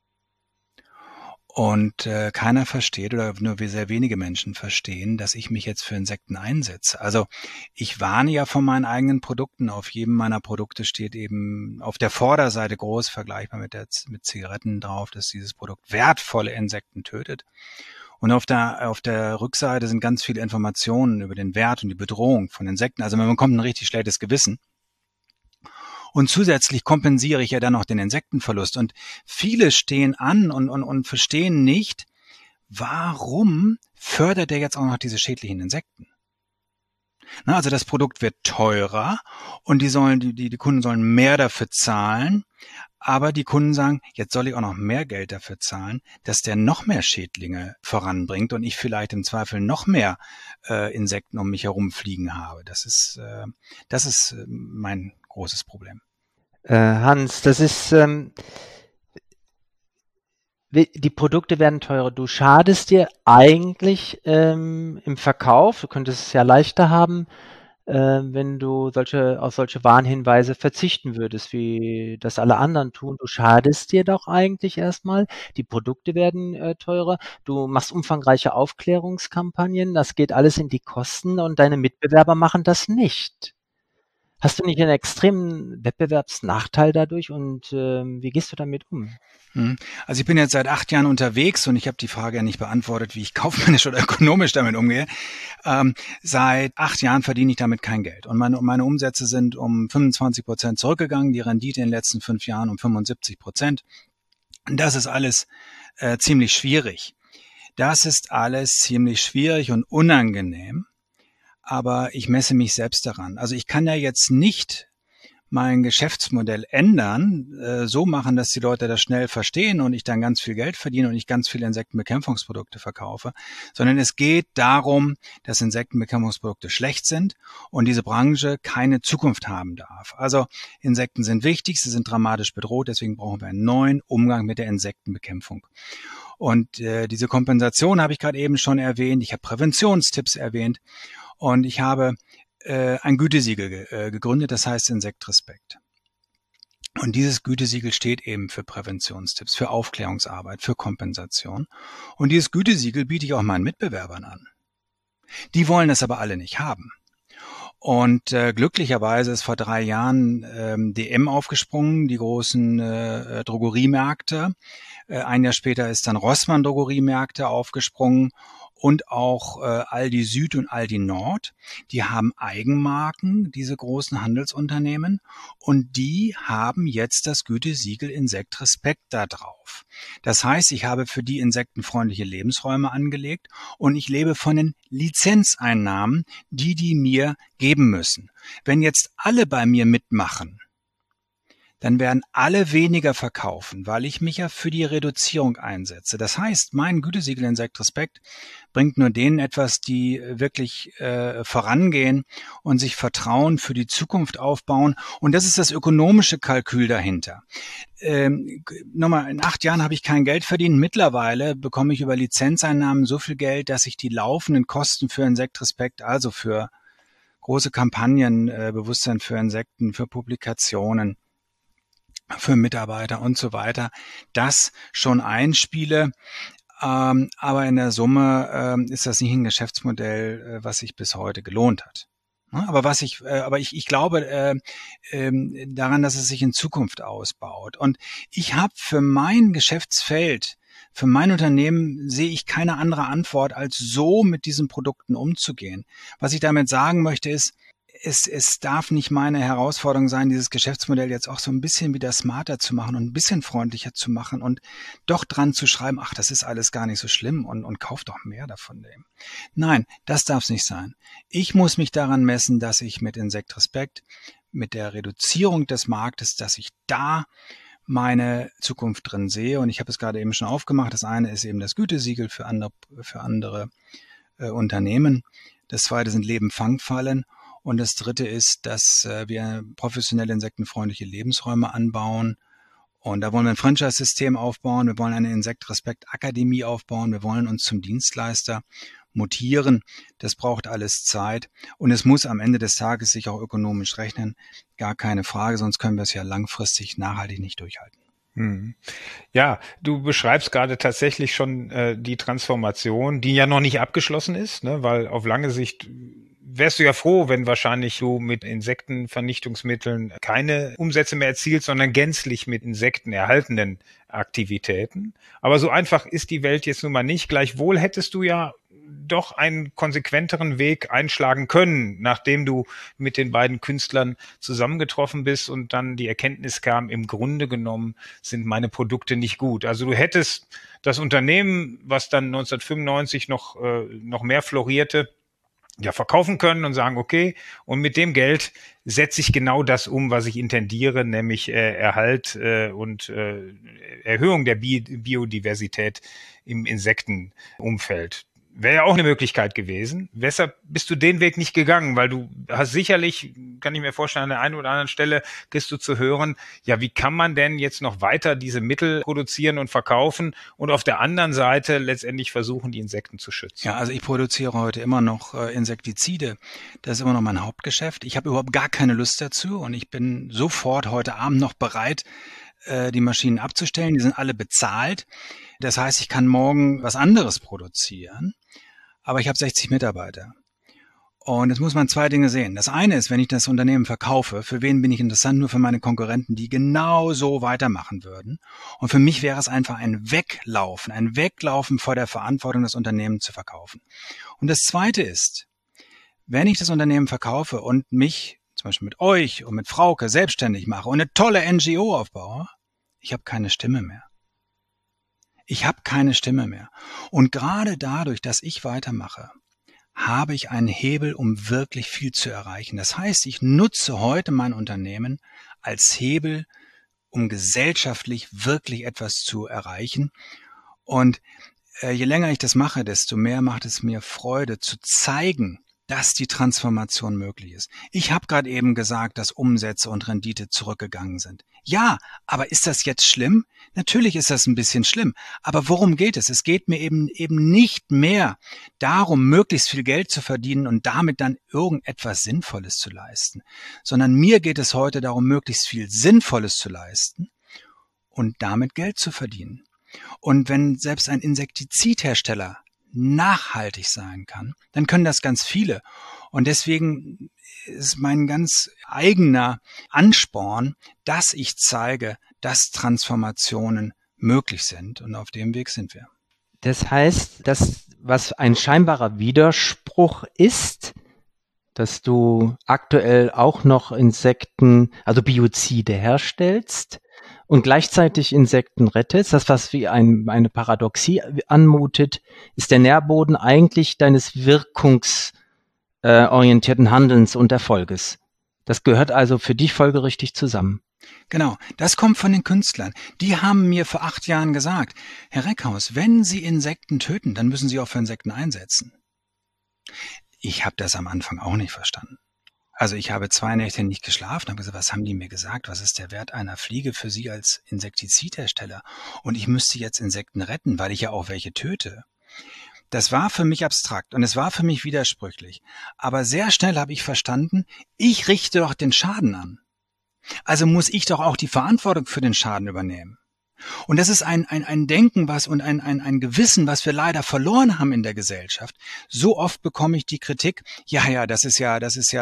Und keiner versteht oder nur sehr wenige Menschen verstehen, dass ich mich jetzt für Insekten einsetze. Also ich warne ja von meinen eigenen Produkten. Auf jedem meiner Produkte steht eben auf der Vorderseite groß, vergleichbar mit Zigaretten drauf, dass dieses Produkt wertvolle Insekten tötet. Und auf der Rückseite sind ganz viele Informationen über den Wert und die Bedrohung von Insekten. Also man bekommt ein richtig schlechtes Gewissen. Und zusätzlich kompensiere ich ja dann noch den Insektenverlust. Und viele stehen an und verstehen nicht, warum fördert er jetzt auch noch diese schädlichen Insekten? Na, also das Produkt wird teurer und die Kunden sollen mehr dafür zahlen. Aber die Kunden sagen, jetzt soll ich auch noch mehr Geld dafür zahlen, dass der noch mehr Schädlinge voranbringt und ich vielleicht im Zweifel noch mehr Insekten um mich herum fliegen habe. Das ist mein großes Problem. Hans, das ist, die Produkte werden teurer. Du schadest dir eigentlich im Verkauf. Du könntest es ja leichter haben, wenn du auf solche Warnhinweise verzichten würdest, wie das alle anderen tun. Du schadest dir doch eigentlich erstmal. Die Produkte werden teurer. Du machst umfangreiche Aufklärungskampagnen. Das geht alles in die Kosten und deine Mitbewerber machen das nicht. Hast du nicht einen extremen Wettbewerbsnachteil dadurch und wie gehst du damit um? Also ich bin jetzt seit 8 Jahren unterwegs und ich habe die Frage ja nicht beantwortet, wie ich kaufmännisch oder ökonomisch damit umgehe. Seit 8 Jahren verdiene ich damit kein Geld und meine Umsätze sind um 25% zurückgegangen, die Rendite in den letzten 5 Jahren um 75%. Und das ist alles ziemlich schwierig. Das ist alles ziemlich schwierig und unangenehm. Aber ich messe mich selbst daran. Also ich kann ja jetzt nicht mein Geschäftsmodell ändern, so machen, dass die Leute das schnell verstehen und ich dann ganz viel Geld verdiene und ich ganz viele Insektenbekämpfungsprodukte verkaufe, sondern es geht darum, dass Insektenbekämpfungsprodukte schlecht sind und diese Branche keine Zukunft haben darf. Also Insekten sind wichtig, sie sind dramatisch bedroht, deswegen brauchen wir einen neuen Umgang mit der Insektenbekämpfung. Und diese Kompensation habe ich gerade eben schon erwähnt, ich habe Präventionstipps erwähnt. Und ich habe ein Gütesiegel gegründet, das heißt Insektrespekt. Und dieses Gütesiegel steht eben für Präventionstipps, für Aufklärungsarbeit, für Kompensation. Und dieses Gütesiegel biete ich auch meinen Mitbewerbern an. Die wollen das aber alle nicht haben. Und glücklicherweise ist vor 3 Jahren DM aufgesprungen, die großen Drogeriemärkte. Ein Jahr später ist dann Rossmann Drogeriemärkte aufgesprungen und auch Aldi Süd und Aldi Nord. Die haben Eigenmarken, diese großen Handelsunternehmen, und die haben jetzt das Gütesiegel Insekt Respekt da drauf. Das heißt, ich habe für die insektenfreundliche Lebensräume angelegt und ich lebe von den Lizenzeinnahmen, die mir geben müssen. Wenn jetzt alle bei mir mitmachen, dann werden alle weniger verkaufen, weil ich mich ja für die Reduzierung einsetze. Das heißt, mein Gütesiegel Insekt Respekt bringt nur denen etwas, die wirklich vorangehen und sich Vertrauen für die Zukunft aufbauen. Und das ist das ökonomische Kalkül dahinter. Nochmal, in 8 Jahren habe ich kein Geld verdient. Mittlerweile bekomme ich über Lizenzeinnahmen so viel Geld, dass ich die laufenden Kosten für Insekt Respekt, also für große Kampagnen, Bewusstsein für Insekten, für Publikationen, für Mitarbeiter und so weiter, das schon einspiele. Aber in der Summe ist das nicht ein Geschäftsmodell, was sich bis heute gelohnt hat. Aber ich glaube daran, dass es sich in Zukunft ausbaut. Und ich habe für mein Geschäftsfeld, für mein Unternehmen sehe ich keine andere Antwort, als so mit diesen Produkten umzugehen. Was ich damit sagen möchte ist, es darf nicht meine Herausforderung sein, dieses Geschäftsmodell jetzt auch so ein bisschen wieder smarter zu machen und ein bisschen freundlicher zu machen und doch dran zu schreiben, ach, das ist alles gar nicht so schlimm und kauf doch mehr davon dem. Nein, das darf es nicht sein. Ich muss mich daran messen, dass ich mit Insekt Respekt, mit der Reduzierung des Marktes, dass ich da meine Zukunft drin sehe. Und ich habe es gerade eben schon aufgemacht. Das eine ist eben das Gütesiegel für andere Unternehmen. Das zweite sind Leben-Fangfallen. Und das dritte ist, dass wir professionelle insektenfreundliche Lebensräume anbauen. Und da wollen wir ein Franchise-System aufbauen. Wir wollen eine Insekt-Respekt-Akademie aufbauen. Wir wollen uns zum Dienstleister mutieren. Das braucht alles Zeit. Und es muss am Ende des Tages sich auch ökonomisch rechnen. Gar keine Frage, sonst können wir es ja langfristig nachhaltig nicht durchhalten. Ja, du beschreibst gerade tatsächlich schon die Transformation, die ja noch nicht abgeschlossen ist, ne? Weil auf lange Sicht wärst du ja froh, wenn wahrscheinlich du mit Insektenvernichtungsmitteln keine Umsätze mehr erzielst, sondern gänzlich mit Insekten erhaltenen Aktivitäten. Aber so einfach ist die Welt jetzt nun mal nicht. Gleichwohl hättest du ja doch einen konsequenteren Weg einschlagen können, nachdem du mit den beiden Künstlern zusammengetroffen bist und dann die Erkenntnis kam, im Grunde genommen sind meine Produkte nicht gut. Also du hättest das Unternehmen, was dann 1995 noch mehr florierte, ja, verkaufen können und sagen, okay, und mit dem Geld setze ich genau das um, was ich intendiere, nämlich Erhalt und Erhöhung der Biodiversität im Insektenumfeld. Wäre ja auch eine Möglichkeit gewesen. Weshalb bist du den Weg nicht gegangen? Weil du hast sicherlich, kann ich mir vorstellen, an der einen oder anderen Stelle kriegst du zu hören, ja, wie kann man denn jetzt noch weiter diese Mittel produzieren und verkaufen und auf der anderen Seite letztendlich versuchen, die Insekten zu schützen? Ja, also ich produziere heute immer noch Insektizide. Das ist immer noch mein Hauptgeschäft. Ich habe überhaupt gar keine Lust dazu und ich bin sofort heute Abend noch bereit, die Maschinen abzustellen. Die sind alle bezahlt. Das heißt, ich kann morgen was anderes produzieren, aber ich habe 60 Mitarbeiter. Und jetzt muss man 2 Dinge sehen. Das eine ist, wenn ich das Unternehmen verkaufe, für wen bin ich interessant? Nur für meine Konkurrenten, die genau so weitermachen würden. Und für mich wäre es einfach ein Weglaufen vor der Verantwortung, das Unternehmen zu verkaufen. Und das zweite ist, wenn ich das Unternehmen verkaufe und mich zum Beispiel mit euch und mit Frauke selbstständig mache und eine tolle NGO aufbaue, ich habe keine Stimme mehr. Ich habe keine Stimme mehr. Und gerade dadurch, dass ich weitermache, habe ich einen Hebel, um wirklich viel zu erreichen. Das heißt, ich nutze heute mein Unternehmen als Hebel, um gesellschaftlich wirklich etwas zu erreichen. Und je länger ich das mache, desto mehr macht es mir Freude zu zeigen, dass die Transformation möglich ist. Ich habe gerade eben gesagt, dass Umsätze und Rendite zurückgegangen sind. Ja, aber ist das jetzt schlimm? Natürlich ist das ein bisschen schlimm. Aber worum geht es? Es geht mir eben nicht mehr darum, möglichst viel Geld zu verdienen und damit dann irgendetwas Sinnvolles zu leisten, sondern mir geht es heute darum, möglichst viel Sinnvolles zu leisten und damit Geld zu verdienen. Und wenn selbst ein Insektizidhersteller nachhaltig sein kann, dann können das ganz viele. Und deswegen ist mein ganz eigener Ansporn, dass ich zeige, dass Transformationen möglich sind. Und auf dem Weg sind wir. Das heißt, das, was ein scheinbarer Widerspruch ist, dass du aktuell auch noch Insekten, also Biozide herstellst und gleichzeitig Insekten rettest, das, was wie eine Paradoxie anmutet, ist der Nährboden eigentlich deines wirkungsorientierten Handelns und Erfolges. Das gehört also für dich folgerichtig zusammen. Genau, das kommt von den Künstlern. Die haben mir vor 8 Jahren gesagt, Herr Reckhaus, wenn Sie Insekten töten, dann müssen Sie auch für Insekten einsetzen. Ich habe das am Anfang auch nicht verstanden. Also ich habe 2 Nächte nicht geschlafen, habe gesagt, was haben die mir gesagt? Was ist der Wert einer Fliege für Sie als Insektizidhersteller? Und ich müsste jetzt Insekten retten, weil ich ja auch welche töte. Das war für mich abstrakt und es war für mich widersprüchlich. Aber sehr schnell habe ich verstanden, ich richte doch den Schaden an. Also muss ich doch auch die Verantwortung für den Schaden übernehmen. Und das ist ein Denken und ein Gewissen, was wir leider verloren haben in der Gesellschaft. So oft bekomme ich die Kritik, das ist ja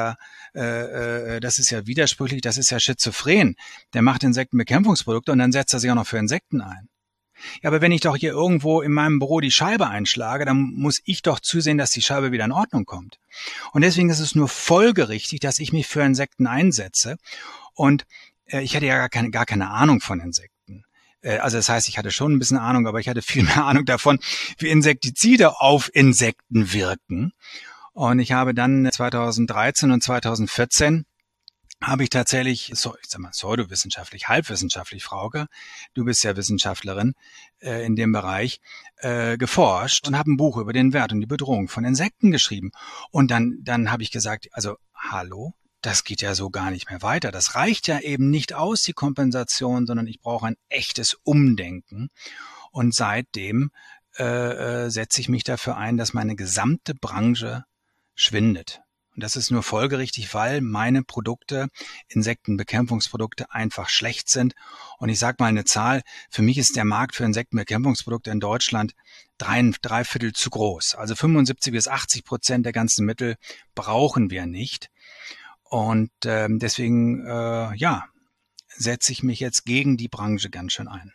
widersprüchlich, das ist ja schizophren. Der macht Insektenbekämpfungsprodukte und dann setzt er sich auch noch für Insekten ein. Ja, aber wenn ich doch hier irgendwo in meinem Büro die Scheibe einschlage, dann muss ich doch zusehen, dass die Scheibe wieder in Ordnung kommt. Und deswegen ist es nur folgerichtig, dass ich mich für Insekten einsetze. Und ich hatte ja gar keine Ahnung von Insekten. Also das heißt, ich hatte schon ein bisschen Ahnung, aber ich hatte viel mehr Ahnung davon, wie Insektizide auf Insekten wirken. Und ich habe dann 2013 und 2014 habe ich tatsächlich, ich sag mal pseudowissenschaftlich, halbwissenschaftlich, Frauke, du bist ja Wissenschaftlerin in dem Bereich, geforscht und habe ein Buch über den Wert und die Bedrohung von Insekten geschrieben. Und dann habe ich gesagt, also hallo, das geht ja so gar nicht mehr weiter. Das reicht ja eben nicht aus, die Kompensation, sondern ich brauche ein echtes Umdenken. Und seitdem setze ich mich dafür ein, dass meine gesamte Branche schwindet. Und das ist nur folgerichtig, weil meine Produkte, Insektenbekämpfungsprodukte, einfach schlecht sind. Und ich sage mal eine Zahl, für mich ist der Markt für Insektenbekämpfungsprodukte in Deutschland 3/4 zu groß. Also 75-80% der ganzen Mittel brauchen wir nicht. Und deswegen setze ich mich jetzt gegen die Branche ganz schön ein.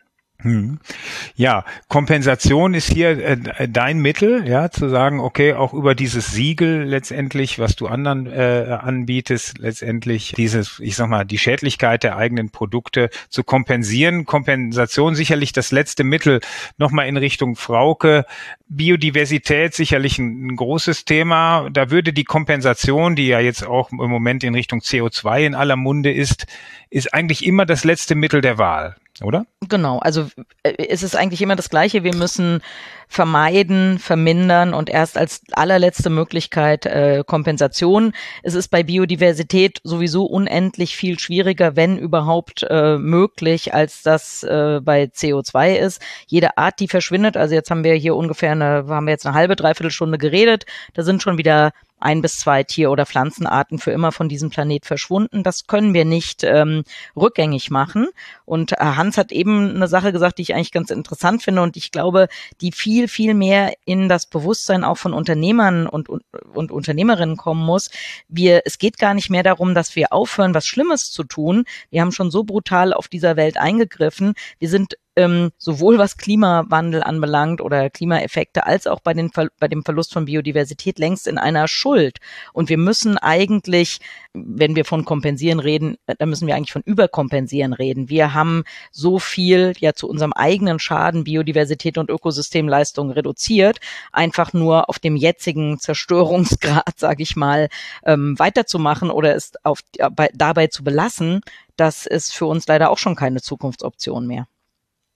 Ja, Kompensation ist hier dein Mittel, ja, zu sagen, okay, auch über dieses Siegel letztendlich, was du anderen anbietest, letztendlich die Schädlichkeit der eigenen Produkte zu kompensieren. Kompensation sicherlich das letzte Mittel. Nochmal in Richtung Frauke. Biodiversität sicherlich ein großes Thema. Da würde die Kompensation, die ja jetzt auch im Moment in Richtung CO2 in aller Munde ist eigentlich immer das letzte Mittel der Wahl, oder? Genau, also es ist eigentlich immer das Gleiche. Wir müssen vermeiden, vermindern und erst als allerletzte Möglichkeit Kompensation. Es ist bei Biodiversität sowieso unendlich viel schwieriger, wenn überhaupt möglich, als das bei CO2 ist. Jede Art, die verschwindet, also jetzt haben wir hier haben wir jetzt eine halbe, dreiviertel Stunde geredet, da sind schon wieder 1 bis 2 Tier- oder Pflanzenarten für immer von diesem Planet verschwunden. Das können wir nicht rückgängig machen. Und Hans hat eben eine Sache gesagt, die ich eigentlich ganz interessant finde und ich glaube, die viel, viel mehr in das Bewusstsein auch von Unternehmern und Unternehmerinnen kommen muss. Es geht gar nicht mehr darum, dass wir aufhören, was Schlimmes zu tun. Wir haben schon so brutal auf dieser Welt eingegriffen. Wir sind sowohl was Klimawandel anbelangt oder Klimaeffekte, als auch bei dem Verlust von Biodiversität längst in einer Schuld. Und wir müssen eigentlich, wenn wir von Kompensieren reden, dann müssen wir eigentlich von Überkompensieren reden. Wir haben so viel ja zu unserem eigenen Schaden Biodiversität und Ökosystemleistung reduziert, einfach nur auf dem jetzigen Zerstörungsgrad, sage ich mal, weiterzumachen oder es dabei zu belassen, das ist für uns leider auch schon keine Zukunftsoption mehr.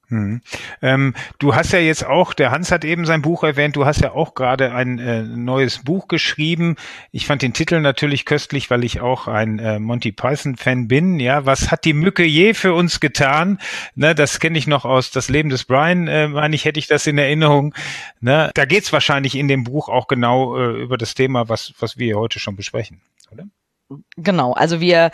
Du hast ja jetzt auch, der Hans hat eben sein Buch erwähnt, du hast ja auch gerade ein neues Buch geschrieben. Ich fand den Titel natürlich köstlich, weil ich auch ein Monty Python-Fan bin. Ja, was hat die Mücke je für uns getan? Ne, das kenne ich noch aus Das Leben des Brian, meine ich, hätte ich das in Erinnerung. Ne, da geht's wahrscheinlich in dem Buch auch genau über das Thema, was wir heute schon besprechen, oder? Genau, also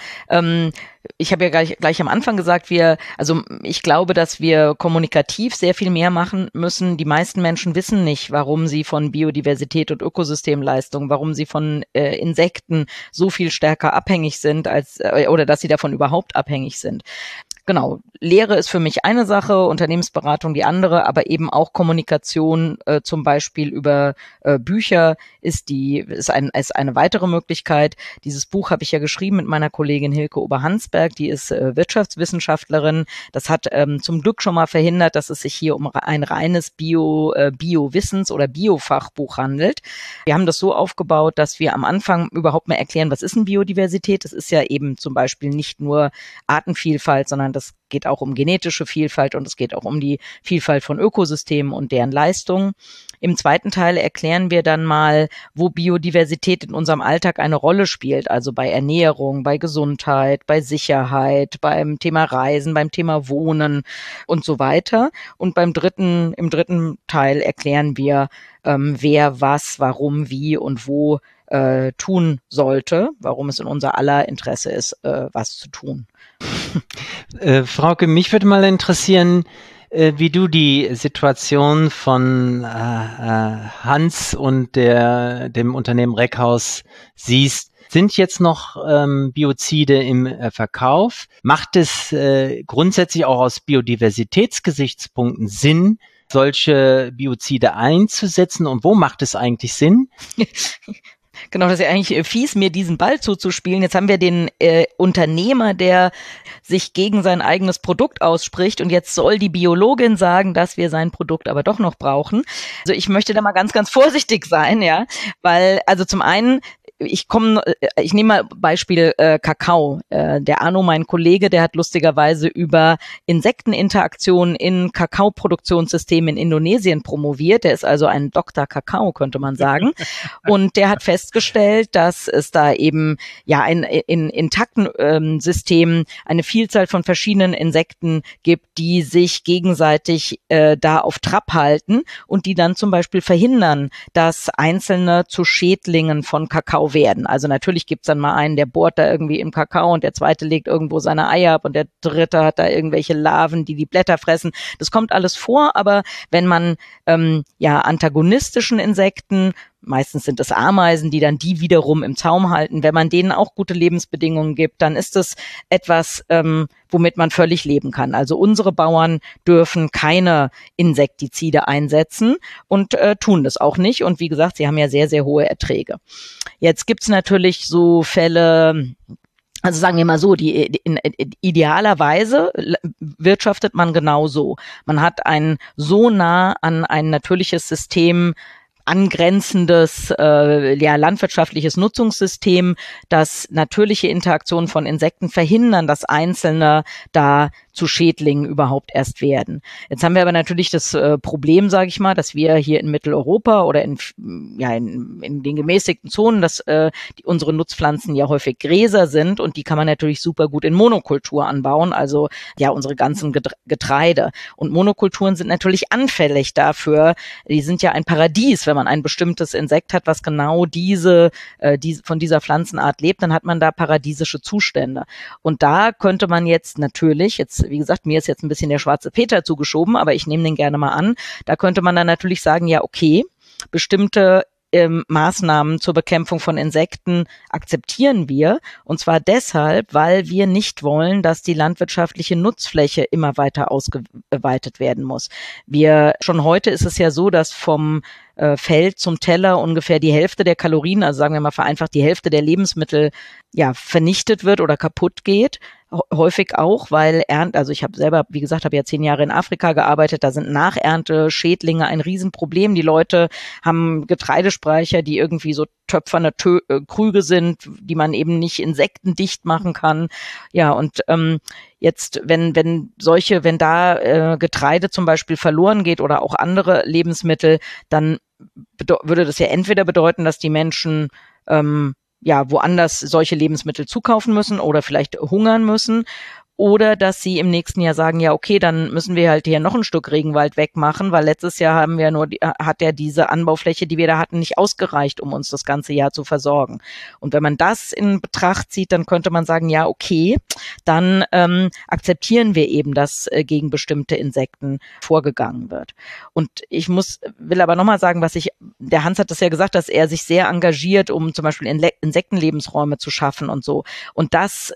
ich habe ja gleich am Anfang gesagt, ich glaube, dass wir kommunikativ sehr viel mehr machen müssen. Die meisten Menschen wissen nicht, warum sie von Biodiversität und Ökosystemleistung, warum sie von Insekten so viel stärker abhängig sind oder dass sie davon überhaupt abhängig sind. Genau, Lehre ist für mich eine Sache, Unternehmensberatung die andere, aber eben auch Kommunikation, zum Beispiel über Bücher ist eine weitere Möglichkeit. Dieses Buch habe ich ja geschrieben mit meiner Kollegin Hilke Oberhansberg, die ist Wirtschaftswissenschaftlerin. Das hat zum Glück schon mal verhindert, dass es sich hier um ein reines Bio-Wissens- oder Bio-Fachbuch handelt. Wir haben das so aufgebaut, dass wir am Anfang überhaupt mal erklären, was ist denn Biodiversität? Das ist ja eben zum Beispiel nicht nur Artenvielfalt, sondern das geht auch um genetische Vielfalt und es geht auch um die Vielfalt von Ökosystemen und deren Leistungen. Im zweiten Teil erklären wir dann mal, wo Biodiversität in unserem Alltag eine Rolle spielt, also bei Ernährung, bei Gesundheit, bei Sicherheit, beim Thema Reisen, beim Thema Wohnen und so weiter. Und im dritten Teil erklären wir, wer was, warum, wie und wo tun sollte, warum es in unser aller Interesse ist, was zu tun. Frauke, mich würde mal interessieren, wie du die Situation von Hans und dem Unternehmen Reckhaus siehst. Sind jetzt noch Biozide im Verkauf? Macht es grundsätzlich auch aus Biodiversitätsgesichtspunkten Sinn, solche Biozide einzusetzen? Und wo macht es eigentlich Sinn? Genau, das ist ja eigentlich fies, mir diesen Ball zuzuspielen. Jetzt haben wir den Unternehmer, der sich gegen sein eigenes Produkt ausspricht und jetzt soll die Biologin sagen, dass wir sein Produkt aber doch noch brauchen. Also ich möchte da mal ganz, ganz vorsichtig sein, ja, weil also zum einen ich nehme mal Beispiel Kakao. Der Arno, mein Kollege, der hat lustigerweise über Insekteninteraktionen in Kakaoproduktionssystemen in Indonesien promoviert. Der ist also ein Dr. Kakao, könnte man sagen. Und der hat festgestellt, dass es da eben ja in intakten Systemen eine Vielzahl von verschiedenen Insekten gibt, die sich gegenseitig da auf Trab halten und die dann zum Beispiel verhindern, dass einzelne zu Schädlingen von Kakao werden. Also natürlich gibt's dann mal einen, der bohrt da irgendwie im Kakao und der zweite legt irgendwo seine Eier ab und der dritte hat da irgendwelche Larven, die Blätter fressen. Das kommt alles vor, aber wenn man antagonistischen Insekten, meistens sind es Ameisen, die dann die wiederum im Zaum halten. Wenn man denen auch gute Lebensbedingungen gibt, dann ist es etwas, womit man völlig leben kann. Also unsere Bauern dürfen keine Insektizide einsetzen und tun das auch nicht. Und wie gesagt, sie haben ja sehr, sehr hohe Erträge. Jetzt gibt's natürlich so Fälle, also sagen wir mal so, idealerweise wirtschaftet man genauso. Man hat ein so nah an ein natürliches System angrenzendes landwirtschaftliches Nutzungssystem, dass natürliche Interaktionen von Insekten verhindern, dass einzelne da zu Schädlingen überhaupt erst werden. Jetzt haben wir aber natürlich das Problem, sage ich mal, dass wir hier in Mitteleuropa oder in den gemäßigten Zonen, dass unsere Nutzpflanzen ja häufig Gräser sind und die kann man natürlich super gut in Monokultur anbauen, also ja unsere ganzen Getreide. Und Monokulturen sind natürlich anfällig dafür, die sind ja ein Paradies, wenn man ein bestimmtes Insekt hat, was genau diese von dieser Pflanzenart lebt, dann hat man da paradiesische Zustände. Und da könnte man jetzt natürlich, wie gesagt, mir ist jetzt ein bisschen der schwarze Peter zugeschoben, aber ich nehme den gerne mal an, da könnte man dann natürlich sagen, ja okay, bestimmte Maßnahmen zur Bekämpfung von Insekten akzeptieren wir, und zwar deshalb, weil wir nicht wollen, dass die landwirtschaftliche Nutzfläche immer weiter ausgeweitet werden muss. Schon heute ist es ja so, dass vom Feld zum Teller ungefähr die Hälfte der Kalorien, also sagen wir mal vereinfacht die Hälfte der Lebensmittel, ja, vernichtet wird oder kaputt geht. häufig auch, weil also ich habe selber, wie gesagt, habe ja 10 Jahre in Afrika gearbeitet, da sind Nachernte-Schädlinge ein Riesenproblem. Die Leute haben Getreidespeicher, die irgendwie so töpferne Krüge sind, die man eben nicht insektendicht machen kann. Ja, und jetzt, wenn da Getreide zum Beispiel verloren geht oder auch andere Lebensmittel, dann würde das ja entweder bedeuten, dass die Menschen woanders solche Lebensmittel zukaufen müssen oder vielleicht hungern müssen. Oder dass sie im nächsten Jahr sagen, ja, okay, dann müssen wir halt hier noch ein Stück Regenwald wegmachen, weil letztes Jahr hat ja diese Anbaufläche, die wir da hatten, nicht ausgereicht, um uns das ganze Jahr zu versorgen. Und wenn man das in Betracht zieht, dann könnte man sagen, ja, okay, dann akzeptieren wir eben, dass gegen bestimmte Insekten vorgegangen wird. Und will aber nochmal sagen, der Hans hat das ja gesagt, dass er sich sehr engagiert, um zum Beispiel Insektenlebensräume zu schaffen und so. Und das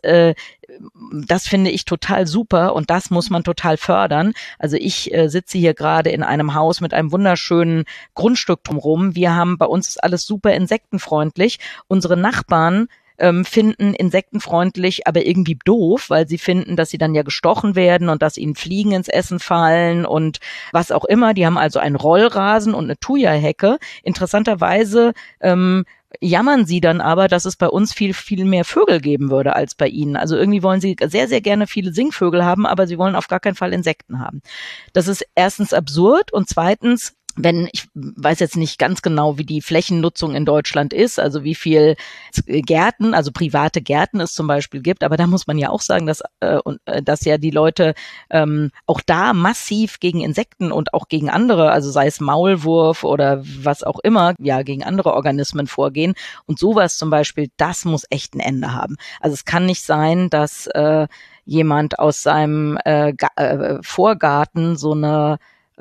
finde ich total super und das muss man total fördern. Also ich sitze hier gerade in einem Haus mit einem wunderschönen Grundstück drumherum. Bei uns ist alles super insektenfreundlich. Unsere Nachbarn finden insektenfreundlich, aber irgendwie doof, weil sie finden, dass sie dann ja gestochen werden und dass ihnen Fliegen ins Essen fallen und was auch immer. Die haben also einen Rollrasen und eine Thuja-Hecke. Interessanterweise jammern sie dann aber, dass es bei uns viel, viel mehr Vögel geben würde als bei ihnen. Also irgendwie wollen sie sehr, sehr gerne viele Singvögel haben, aber sie wollen auf gar keinen Fall Insekten haben. Das ist erstens absurd und zweitens, ich weiß jetzt nicht ganz genau, wie die Flächennutzung in Deutschland ist, also wie viel Gärten, also private Gärten es zum Beispiel gibt, aber da muss man ja auch sagen, dass ja die Leute auch da massiv gegen Insekten und auch gegen andere, also sei es Maulwurf oder was auch immer, ja, gegen andere Organismen vorgehen und sowas zum Beispiel, das muss echt ein Ende haben. Also es kann nicht sein, dass jemand aus seinem Vorgarten so eine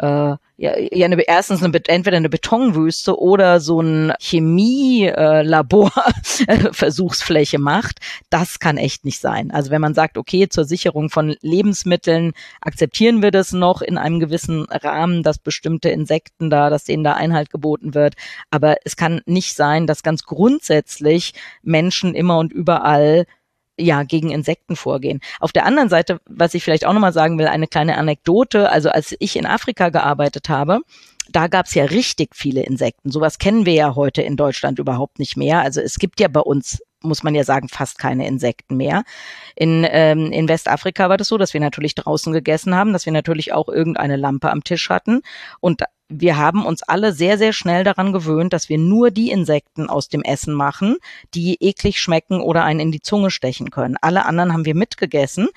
entweder eine Betonwüste oder so ein Chemielabor Versuchsfläche macht, das kann echt nicht sein. Also wenn man sagt, okay, zur Sicherung von Lebensmitteln akzeptieren wir das noch in einem gewissen Rahmen, dass bestimmte Insekten dass denen da Einhalt geboten wird, aber es kann nicht sein, dass ganz grundsätzlich Menschen immer und überall gegen Insekten vorgehen. Auf der anderen Seite, was ich vielleicht auch nochmal sagen will, eine kleine Anekdote, also als ich in Afrika gearbeitet habe, da gab's ja richtig viele Insekten. Sowas kennen wir ja heute in Deutschland überhaupt nicht mehr. Also es gibt ja bei uns, muss man ja sagen, fast keine Insekten mehr. In Westafrika war das so, dass wir natürlich draußen gegessen haben, dass wir natürlich auch irgendeine Lampe am Tisch hatten und wir haben uns alle sehr, sehr schnell daran gewöhnt, dass wir nur die Insekten aus dem Essen machen, die eklig schmecken oder einen in die Zunge stechen können. Alle anderen haben wir mitgegessen.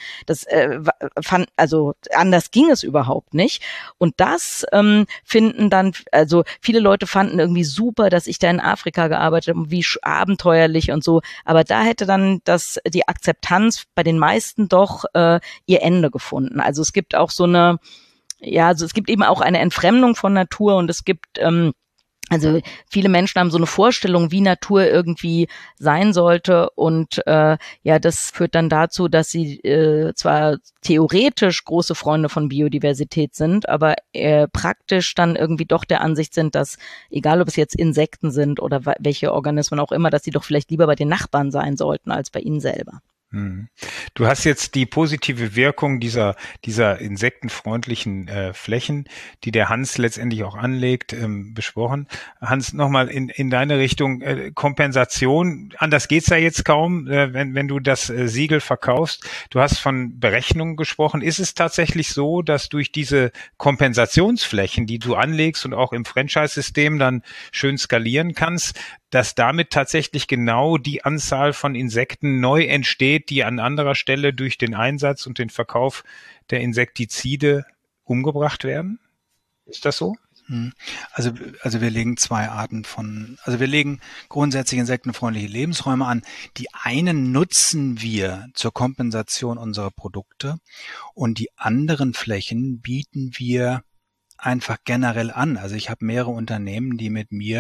Anders ging es überhaupt nicht. Und das viele Leute fanden irgendwie super, dass ich da in Afrika gearbeitet habe, wie abenteuerlich und so. Aber da hätte dann die Akzeptanz bei den meisten doch ihr Ende gefunden. Also es gibt auch es gibt eben auch eine Entfremdung von Natur und es gibt, viele Menschen haben so eine Vorstellung, wie Natur irgendwie sein sollte und das führt dann dazu, dass sie zwar theoretisch große Freunde von Biodiversität sind, aber praktisch dann irgendwie doch der Ansicht sind, dass, egal ob es jetzt Insekten sind oder welche Organismen auch immer, dass sie doch vielleicht lieber bei den Nachbarn sein sollten als bei ihnen selber. Du hast jetzt die positive Wirkung dieser insektenfreundlichen Flächen, die der Hans letztendlich auch anlegt, besprochen. Hans, nochmal in deine Richtung Kompensation. Anders geht's ja jetzt kaum, wenn du das Siegel verkaufst. Du hast von Berechnungen gesprochen. Ist es tatsächlich so, dass durch diese Kompensationsflächen, die du anlegst und auch im Franchise-System dann schön skalieren kannst, dass damit tatsächlich genau die Anzahl von Insekten neu entsteht, die an anderer Stelle durch den Einsatz und den Verkauf der Insektizide umgebracht werden? Ist das so? Also wir legen wir legen grundsätzlich insektenfreundliche Lebensräume an. Die einen nutzen wir zur Kompensation unserer Produkte und die anderen Flächen bieten wir einfach generell an. Also ich habe mehrere Unternehmen, die mit mir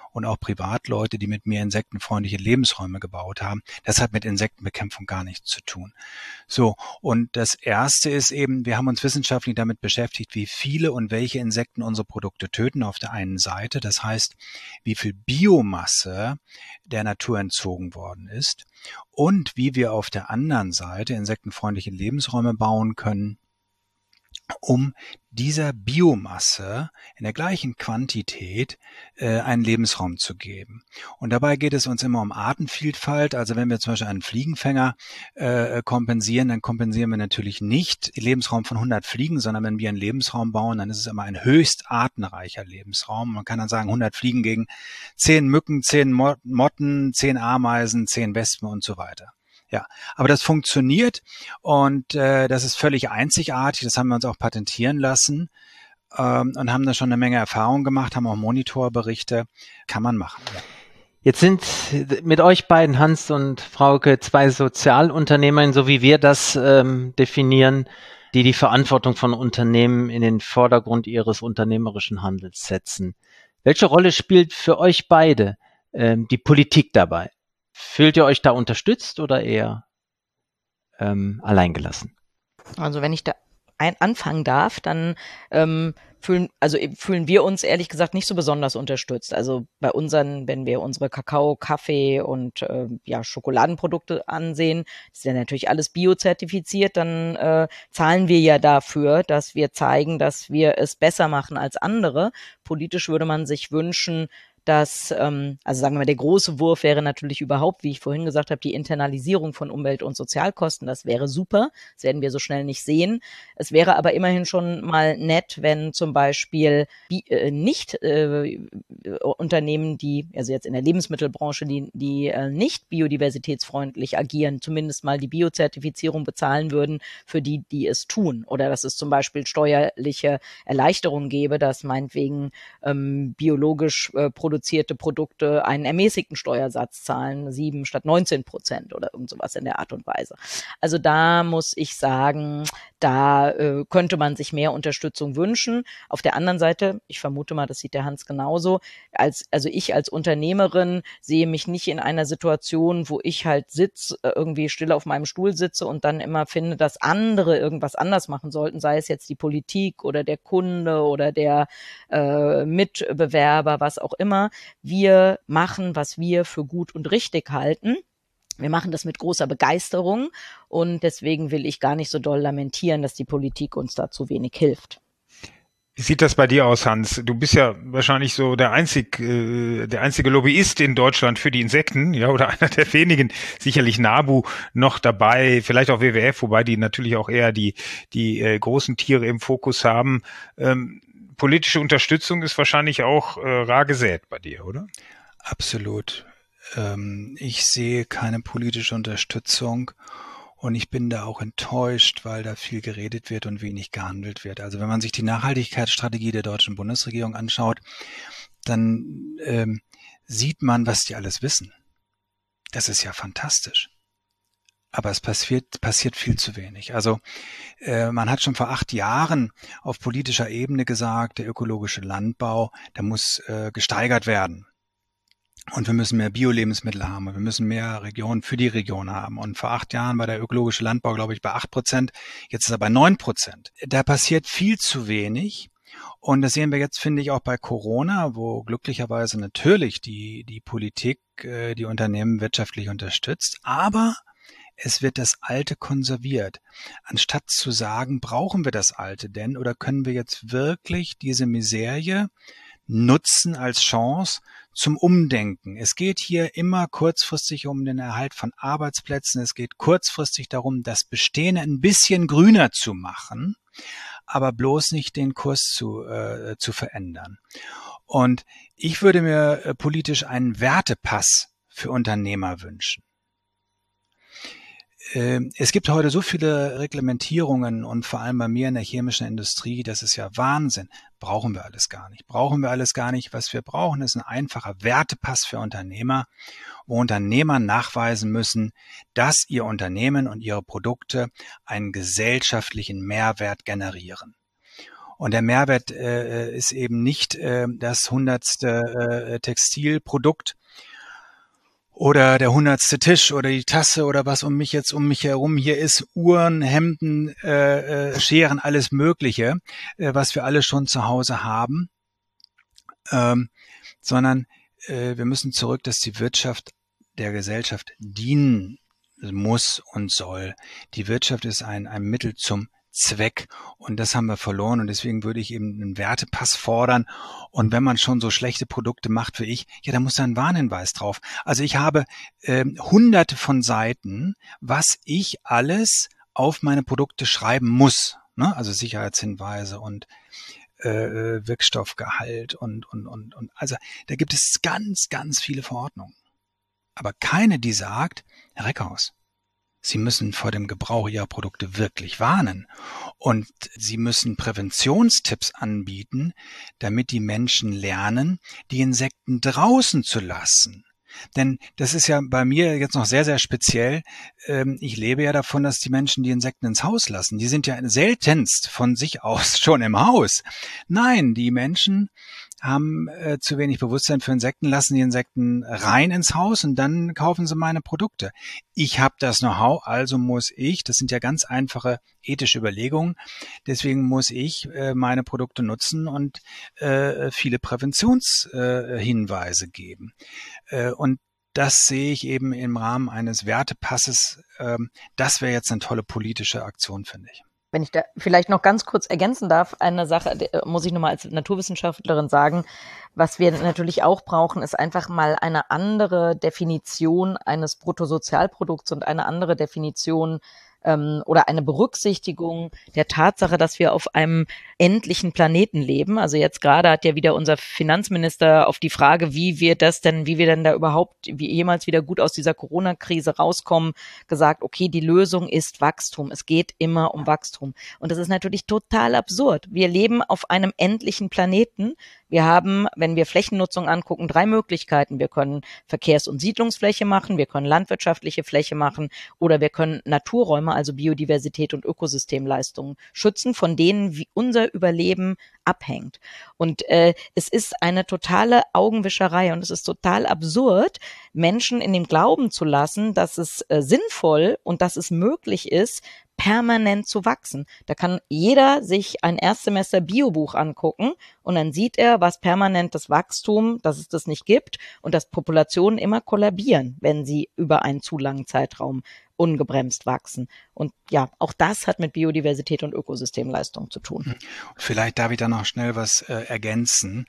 und auch Privatleute, die mit mir insektenfreundliche Lebensräume gebaut haben. Das hat mit Insektenbekämpfung gar nichts zu tun. So, und das Erste ist eben, wir haben uns wissenschaftlich damit beschäftigt, wie viele und welche Insekten unsere Produkte töten auf der einen Seite. Das heißt, wie viel Biomasse der Natur entzogen worden ist und wie wir auf der anderen Seite insektenfreundliche Lebensräume bauen können, um dieser Biomasse in der gleichen Quantität einen Lebensraum zu geben. Und dabei geht es uns immer um Artenvielfalt. Also wenn wir zum Beispiel einen Fliegenfänger kompensieren, dann kompensieren wir natürlich nicht den Lebensraum von 100 Fliegen, sondern wenn wir einen Lebensraum bauen, dann ist es immer ein höchst artenreicher Lebensraum. Man kann dann sagen 100 Fliegen gegen 10 Mücken, 10 Motten, 10 Ameisen, 10 Wespen und so weiter. Ja, aber das funktioniert und das ist völlig einzigartig. Das haben wir uns auch patentieren lassen und haben da schon eine Menge Erfahrung gemacht, haben auch Monitorberichte. Kann man machen. Ja. Jetzt sind mit euch beiden, Hans und Frauke, zwei Sozialunternehmer, so wie wir das definieren, die die Verantwortung von Unternehmen in den Vordergrund ihres unternehmerischen Handels setzen. Welche Rolle spielt für euch beide die Politik dabei? Fühlt ihr euch da unterstützt oder eher alleingelassen? Also wenn ich da anfangen darf, dann fühlen wir uns ehrlich gesagt nicht so besonders unterstützt. Also bei wenn wir unsere Kakao, Kaffee und Schokoladenprodukte ansehen, ist ja natürlich alles biozertifiziert, dann zahlen wir ja dafür, dass wir zeigen, dass wir es besser machen als andere. Politisch würde man sich wünschen, dass, sagen wir mal, der große Wurf wäre natürlich überhaupt, wie ich vorhin gesagt habe, die Internalisierung von Umwelt- und Sozialkosten. Das wäre super. Das werden wir so schnell nicht sehen. Es wäre aber immerhin schon mal nett, wenn zum Beispiel Unternehmen, die, also jetzt in der Lebensmittelbranche, die nicht biodiversitätsfreundlich agieren, zumindest mal die Biozertifizierung bezahlen würden für die es tun. Oder dass es zum Beispiel steuerliche Erleichterungen gäbe, dass meinetwegen biologisch produzierte Produkte einen ermäßigten Steuersatz zahlen, 7 statt 19% oder irgend sowas in der Art und Weise. Also da muss ich sagen, da könnte man sich mehr Unterstützung wünschen. Auf der anderen Seite, ich vermute mal, das sieht der Hans genauso, ich als Unternehmerin sehe mich nicht in einer Situation, wo ich halt irgendwie still auf meinem Stuhl sitze und dann immer finde, dass andere irgendwas anders machen sollten, sei es jetzt die Politik oder der Kunde oder der Mitbewerber, was auch immer. Wir machen, was wir für gut und richtig halten. Wir machen das mit großer Begeisterung und deswegen will ich gar nicht so doll lamentieren, dass die Politik uns da zu wenig hilft. Wie sieht das bei dir aus, Hans? Du bist ja wahrscheinlich so der einzige Lobbyist in Deutschland für die Insekten, ja, oder einer der wenigen, sicherlich NABU noch dabei, vielleicht auch WWF, wobei die natürlich auch eher die großen Tiere im Fokus haben. Politische Unterstützung ist wahrscheinlich auch rar gesät bei dir, oder? Absolut. Ich sehe keine politische Unterstützung und ich bin da auch enttäuscht, weil da viel geredet wird und wenig gehandelt wird. Also wenn man sich die Nachhaltigkeitsstrategie der deutschen Bundesregierung anschaut, dann sieht man, was die alles wissen. Das ist ja fantastisch. Aber es passiert viel zu wenig. Also man hat schon vor 8 Jahren auf politischer Ebene gesagt, der ökologische Landbau, der muss gesteigert werden. Und wir müssen mehr Bio-Lebensmittel haben und wir müssen mehr Regionen für die Region haben. Und vor 8 Jahren war der ökologische Landbau, glaube ich, bei 8%. Jetzt ist er bei 9%. Da passiert viel zu wenig. Und das sehen wir jetzt, finde ich, auch bei Corona, wo glücklicherweise natürlich die Politik die Unternehmen wirtschaftlich unterstützt. Aber es wird das Alte konserviert. Anstatt zu sagen, brauchen wir das Alte denn oder können wir jetzt wirklich diese Miserie nutzen als Chance zum Umdenken. Es geht hier immer kurzfristig um den Erhalt von Arbeitsplätzen. Es geht kurzfristig darum, das Bestehende ein bisschen grüner zu machen, aber bloß nicht den Kurs zu verändern. Und ich würde mir politisch einen Wertepass für Unternehmer wünschen. Es gibt heute so viele Reglementierungen und vor allem bei mir in der chemischen Industrie, das ist ja Wahnsinn. Brauchen wir alles gar nicht. Was wir brauchen, ist ein einfacher Wertepass für Unternehmer, wo Unternehmer nachweisen müssen, dass ihr Unternehmen und ihre Produkte einen gesellschaftlichen Mehrwert generieren. Und der Mehrwert ist eben nicht das 100. Textilprodukt oder der 100. Tisch oder die Tasse oder was um mich herum hier ist, Uhren, Hemden, Scheren, alles Mögliche, was wir alle schon zu Hause haben, sondern wir müssen zurück, dass die Wirtschaft der Gesellschaft dienen muss und soll. Die Wirtschaft ist ein Mittel zum Zweck und das haben wir verloren und deswegen würde ich eben einen Wertepass fordern und wenn man schon so schlechte Produkte macht wie ich, ja, da muss da ein Warnhinweis drauf. Also ich habe hunderte von Seiten, was ich alles auf meine Produkte schreiben muss, ne? Also Sicherheitshinweise und Wirkstoffgehalt und also da gibt es ganz, ganz viele Verordnungen. Aber keine, die sagt, Herr Reckhaus, Sie müssen vor dem Gebrauch Ihrer Produkte wirklich warnen und Sie müssen Präventionstipps anbieten, damit die Menschen lernen, die Insekten draußen zu lassen. Denn das ist ja bei mir jetzt noch sehr, sehr speziell. Ich lebe ja davon, dass die Menschen die Insekten ins Haus lassen. Die sind ja seltenst von sich aus schon im Haus. Nein, die Menschen haben zu wenig Bewusstsein für Insekten, lassen die Insekten rein ins Haus und dann kaufen sie meine Produkte. Ich habe das Know-how, also muss ich, das sind ja ganz einfache ethische Überlegungen, deswegen muss ich meine Produkte nutzen und viele Präventionshinweise geben. Und das sehe ich eben im Rahmen eines Wertepasses. Das wäre jetzt eine tolle politische Aktion, finde ich. Wenn ich da vielleicht noch ganz kurz ergänzen darf, eine Sache muss ich nochmal als Naturwissenschaftlerin sagen, was wir natürlich auch brauchen, ist einfach mal eine andere Definition eines Bruttosozialprodukts und eine andere Definition oder eine Berücksichtigung der Tatsache, dass wir auf einem endlichen Planeten leben. Also jetzt gerade hat ja wieder unser Finanzminister auf die Frage, wie wir denn da überhaupt jemals wieder gut aus dieser Corona-Krise rauskommen, gesagt, okay, die Lösung ist Wachstum. Es geht immer um Wachstum. Und das ist natürlich total absurd. Wir leben auf einem endlichen Planeten. Wir haben, wenn wir Flächennutzung angucken, 3 Möglichkeiten. Wir können Verkehrs- und Siedlungsfläche machen, wir können landwirtschaftliche Fläche machen oder wir können Naturräume, also Biodiversität und Ökosystemleistungen schützen, von denen unser Überleben abhängt. Und es ist eine totale Augenwischerei und es ist total absurd, Menschen in dem Glauben zu lassen, dass es sinnvoll und dass es möglich ist, permanent zu wachsen. Da kann jeder sich ein Erstsemester Biobuch angucken und dann sieht er, was permanentes Wachstum, dass es das nicht gibt und dass Populationen immer kollabieren, wenn sie über einen zu langen Zeitraum ungebremst wachsen. Und ja, auch das hat mit Biodiversität und Ökosystemleistung zu tun. Vielleicht darf ich da noch schnell was ergänzen.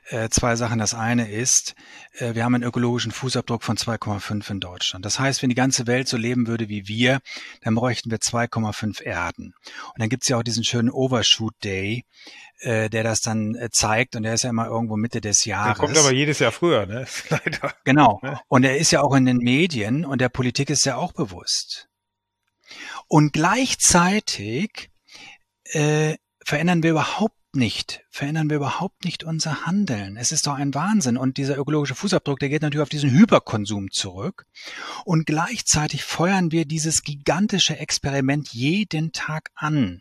2 Sachen. Das eine ist, wir haben einen ökologischen Fußabdruck von 2,5 in Deutschland. Das heißt, wenn die ganze Welt so leben würde wie wir, dann bräuchten wir 2,5 Erden. Und dann gibt's ja auch diesen schönen Overshoot Day, der das dann zeigt und der ist ja immer irgendwo Mitte des Jahres. Der kommt aber jedes Jahr früher, ne? Leider. Genau. Und er ist ja auch in den Medien und der Politik ist ja auch bewusst. Und gleichzeitig verändern wir überhaupt nicht unser Handeln. Es ist doch ein Wahnsinn. Und dieser ökologische Fußabdruck, der geht natürlich auf diesen Hyperkonsum zurück. Und gleichzeitig feuern wir dieses gigantische Experiment jeden Tag an.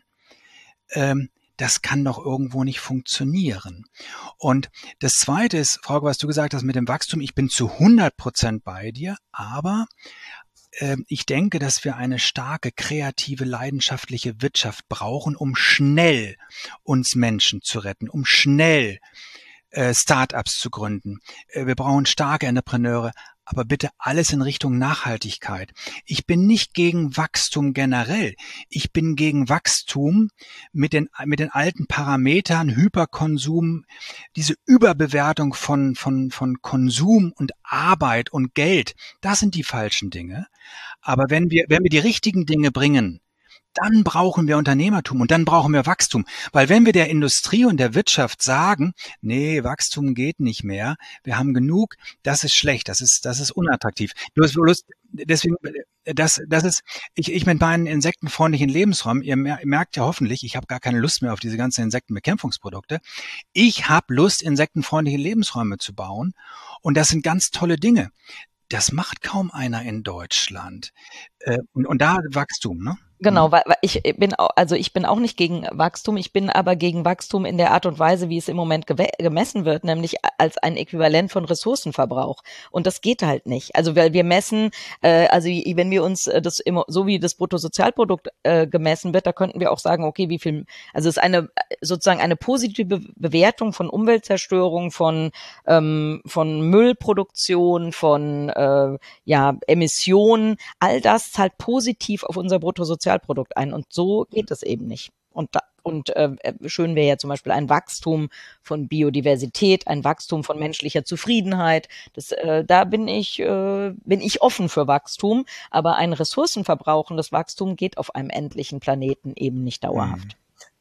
Das kann doch irgendwo nicht funktionieren. Und das Zweite ist, Frauke, was du gesagt hast mit dem Wachstum, ich bin zu 100% bei dir, aber ich denke, dass wir eine starke, kreative, leidenschaftliche Wirtschaft brauchen, um schnell uns Menschen zu retten, um schnell Start-ups zu gründen. Wir brauchen starke Entrepreneure, aber bitte alles in Richtung Nachhaltigkeit. Ich bin nicht gegen Wachstum generell. Ich bin gegen Wachstum mit den alten Parametern, Hyperkonsum, diese Überbewertung von Konsum und Arbeit und Geld. Das sind die falschen Dinge. Aber wenn wir die richtigen Dinge bringen, dann brauchen wir Unternehmertum und dann brauchen wir Wachstum. Weil wenn wir der Industrie und der Wirtschaft sagen, nee, Wachstum geht nicht mehr, wir haben genug, das ist schlecht, das ist unattraktiv. Deswegen, das ist, ich mit meinen insektenfreundlichen Lebensräumen, ihr merkt ja hoffentlich, ich habe gar keine Lust mehr auf diese ganzen Insektenbekämpfungsprodukte. Ich habe Lust, insektenfreundliche Lebensräume zu bauen und das sind ganz tolle Dinge. Das macht kaum einer in Deutschland. Und da Wachstum, ne? Genau, weil ich bin auch nicht gegen Wachstum, ich bin aber gegen Wachstum in der Art und Weise, wie es im Moment gemessen wird, nämlich als ein Äquivalent von Ressourcenverbrauch. Und das geht halt nicht. Also weil wir messen, wenn wir uns das immer, so wie das Bruttosozialprodukt gemessen wird, da könnten wir auch sagen, okay, wie viel, also es ist sozusagen eine positive Bewertung von Umweltzerstörung, von Müllproduktion, von Emissionen, all das zahlt positiv auf unser Bruttosozialprodukt ein. Und so geht es eben nicht. Schön wäre ja zum Beispiel ein Wachstum von Biodiversität, ein Wachstum von menschlicher Zufriedenheit. Da bin ich offen für Wachstum, aber ein ressourcenverbrauchendes Wachstum geht auf einem endlichen Planeten eben nicht dauerhaft.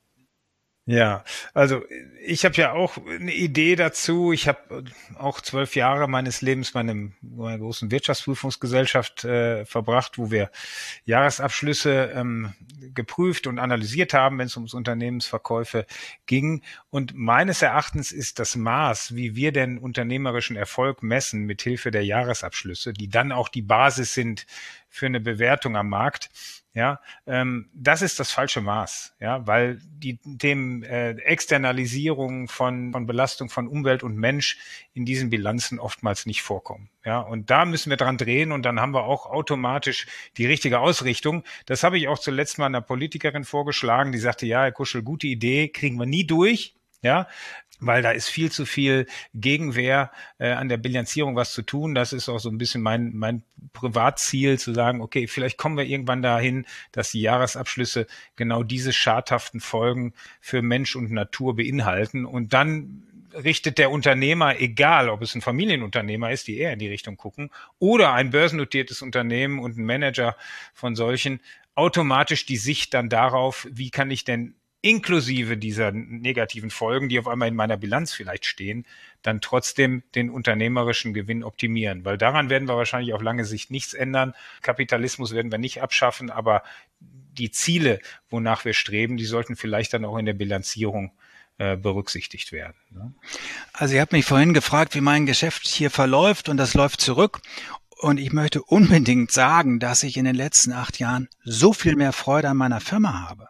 Ja, also ich habe ja auch eine Idee dazu. Ich habe auch 12 Jahre meines Lebens bei einer großen Wirtschaftsprüfungsgesellschaft verbracht, wo wir Jahresabschlüsse geprüft und analysiert haben, wenn es ums Unternehmensverkäufe ging. Und meines Erachtens ist das Maß, wie wir den unternehmerischen Erfolg messen, mit Hilfe der Jahresabschlüsse, die dann auch die Basis sind für eine Bewertung am Markt, ja, das ist das falsche Maß, ja, weil die Themen Externalisierung von Belastung von Umwelt und Mensch in diesen Bilanzen oftmals nicht vorkommen, ja, und da müssen wir dran drehen und dann haben wir auch automatisch die richtige Ausrichtung. Das habe ich auch zuletzt mal einer Politikerin vorgeschlagen, die sagte, ja, Herr Kuschel, gute Idee, kriegen wir nie durch, ja, weil da ist viel zu viel Gegenwehr an der Bilanzierung was zu tun. Das ist auch so ein bisschen mein Privatziel, zu sagen, okay, vielleicht kommen wir irgendwann dahin, dass die Jahresabschlüsse genau diese schadhaften Folgen für Mensch und Natur beinhalten. Und dann richtet der Unternehmer, egal ob es ein Familienunternehmer ist, die eher in die Richtung gucken, oder ein börsennotiertes Unternehmen und ein Manager von solchen, automatisch die Sicht dann darauf, wie kann ich denn inklusive dieser negativen Folgen, die auf einmal in meiner Bilanz vielleicht stehen, dann trotzdem den unternehmerischen Gewinn optimieren. Weil daran werden wir wahrscheinlich auf lange Sicht nichts ändern. Kapitalismus werden wir nicht abschaffen, aber die Ziele, wonach wir streben, die sollten vielleicht dann auch in der Bilanzierung berücksichtigt werden. Also ihr habt mich vorhin gefragt, wie mein Geschäft hier verläuft, und das läuft zurück. Und ich möchte unbedingt sagen, dass ich in den letzten 8 Jahren so viel mehr Freude an meiner Firma habe.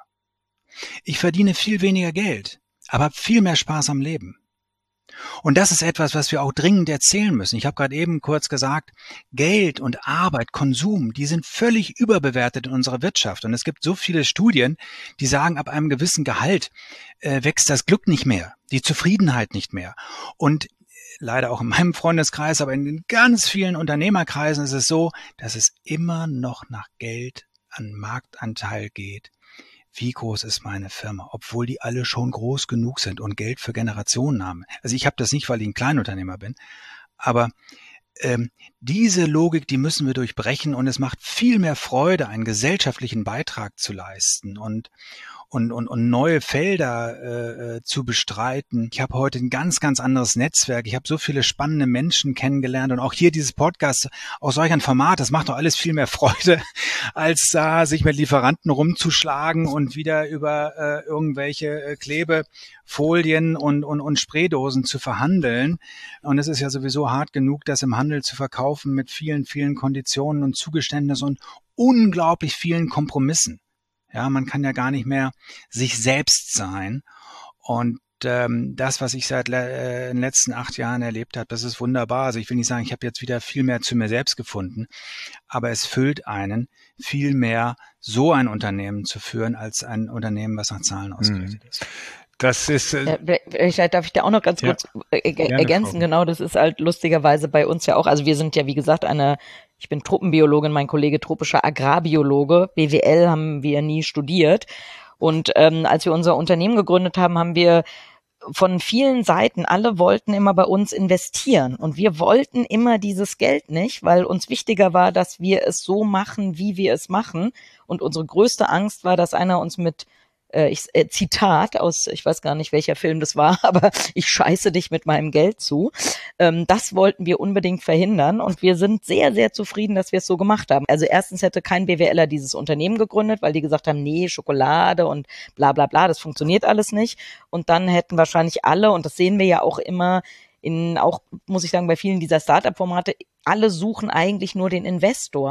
Ich verdiene viel weniger Geld, aber habe viel mehr Spaß am Leben. Und das ist etwas, was wir auch dringend erzählen müssen. Ich habe gerade eben kurz gesagt, Geld und Arbeit, Konsum, die sind völlig überbewertet in unserer Wirtschaft. Und es gibt so viele Studien, die sagen, ab einem gewissen Gehalt wächst das Glück nicht mehr, die Zufriedenheit nicht mehr. Und leider auch in meinem Freundeskreis, aber in den ganz vielen Unternehmerkreisen ist es so, dass es immer noch nach Geld an Marktanteil geht. Wie groß ist meine Firma, obwohl die alle schon groß genug sind und Geld für Generationen haben. Also ich habe das nicht, weil ich ein Kleinunternehmer bin, aber diese Logik, die müssen wir durchbrechen, und es macht viel mehr Freude, einen gesellschaftlichen Beitrag zu leisten und neue Felder zu bestreiten. Ich habe heute ein ganz, ganz anderes Netzwerk. Ich habe so viele spannende Menschen kennengelernt, und auch hier dieses Podcast aus solch ein Format, das macht doch alles viel mehr Freude, als da sich mit Lieferanten rumzuschlagen und wieder über irgendwelche Klebefolien und Spraydosen zu verhandeln. Und es ist ja sowieso hart genug, das im Handel zu verkaufen mit vielen, vielen Konditionen und Zugeständnissen und unglaublich vielen Kompromissen. Ja, man kann ja gar nicht mehr sich selbst sein. Und das, was ich seit den letzten 8 Jahren erlebt habe, das ist wunderbar. Also ich will nicht sagen, ich habe jetzt wieder viel mehr zu mir selbst gefunden, aber es füllt einen viel mehr, so ein Unternehmen zu führen, als ein Unternehmen, was nach Zahlen ausgerichtet ist. Das ist. Darf ich da auch noch ganz kurz ergänzen? Genau, das ist halt lustigerweise bei uns ja auch. Also wir sind ja, wie gesagt, ich bin Tropenbiologin, mein Kollege tropischer Agrarbiologe. BWL haben wir nie studiert. Und als wir unser Unternehmen gegründet haben, haben wir von vielen Seiten, alle wollten immer bei uns investieren. Und wir wollten immer dieses Geld nicht, weil uns wichtiger war, dass wir es so machen, wie wir es machen. Und unsere größte Angst war, dass einer uns mit Zitat aus, ich weiß gar nicht, welcher Film das war, aber ich scheiße dich mit meinem Geld zu. Das wollten wir unbedingt verhindern, und wir sind sehr, sehr zufrieden, dass wir es so gemacht haben. Also erstens hätte kein BWLer dieses Unternehmen gegründet, weil die gesagt haben, nee, Schokolade und bla bla bla, das funktioniert alles nicht. Und dann hätten wahrscheinlich alle, und das sehen wir ja auch immer auch, muss ich sagen, bei vielen dieser Startup-Formate, alle suchen eigentlich nur den Investor.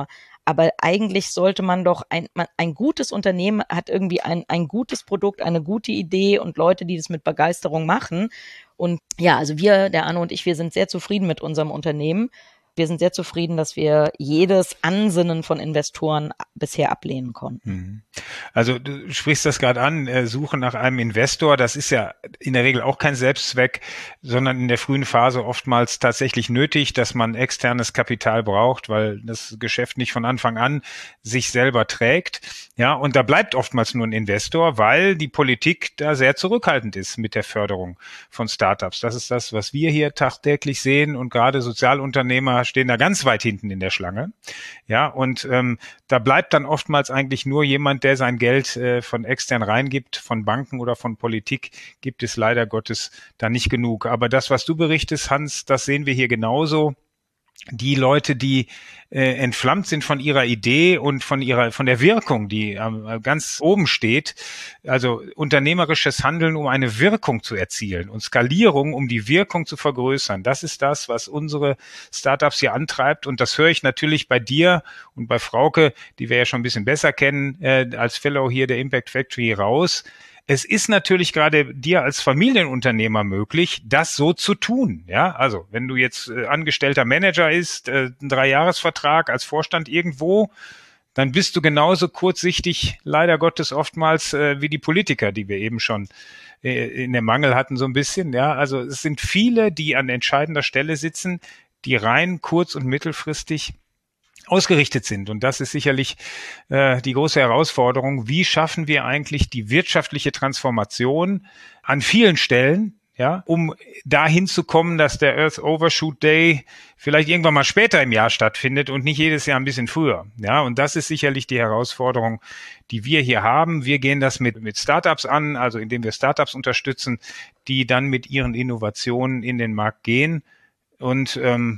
Aber eigentlich sollte man doch ein gutes Unternehmen hat irgendwie ein gutes Produkt, eine gute Idee und Leute, die das mit Begeisterung machen. Und ja, also der Arno und ich, wir sind sehr zufrieden mit unserem Unternehmen. Wir sind sehr zufrieden, dass wir jedes Ansinnen von Investoren bisher ablehnen konnten. Also du sprichst das gerade an, Suche nach einem Investor, das ist ja in der Regel auch kein Selbstzweck, sondern in der frühen Phase oftmals tatsächlich nötig, dass man externes Kapital braucht, weil das Geschäft nicht von Anfang an sich selber trägt. Ja, und da bleibt oftmals nur ein Investor, weil die Politik da sehr zurückhaltend ist mit der Förderung von Startups. Das ist das, was wir hier tagtäglich sehen, und gerade Sozialunternehmer stehen da ganz weit hinten in der Schlange. Ja, und da bleibt dann oftmals eigentlich nur jemand, der sein Geld von extern reingibt, von Banken oder von Politik gibt es leider Gottes da nicht genug. Aber das, was du berichtest, Hans, das sehen wir hier genauso. Die Leute, die entflammt sind von ihrer Idee und von der Wirkung, die ganz oben steht, also unternehmerisches Handeln, um eine Wirkung zu erzielen und Skalierung, um die Wirkung zu vergrößern. Das ist das, was unsere Startups hier antreibt, und das höre ich natürlich bei dir und bei Frauke, die wir ja schon ein bisschen besser kennen, als Fellow hier der Impact Factory raus. Es ist natürlich gerade dir als Familienunternehmer möglich, das so zu tun. Ja, also wenn du jetzt angestellter Manager ist, ein 3-Jahres-Vertrag als Vorstand irgendwo, dann bist du genauso kurzsichtig, leider Gottes oftmals, wie die Politiker, die wir eben schon in dem Mangel hatten so ein bisschen. Ja, also es sind viele, die an entscheidender Stelle sitzen, die rein kurz- und mittelfristig ausgerichtet sind. Und das ist sicherlich die große Herausforderung. Wie schaffen wir eigentlich die wirtschaftliche Transformation an vielen Stellen, ja, um dahin zu kommen, dass der Earth Overshoot Day vielleicht irgendwann mal später im Jahr stattfindet und nicht jedes Jahr ein bisschen früher. Ja, und das ist sicherlich die Herausforderung, die wir hier haben. Wir gehen das mit Startups an, also indem wir Startups unterstützen, die dann mit ihren Innovationen in den Markt gehen. Und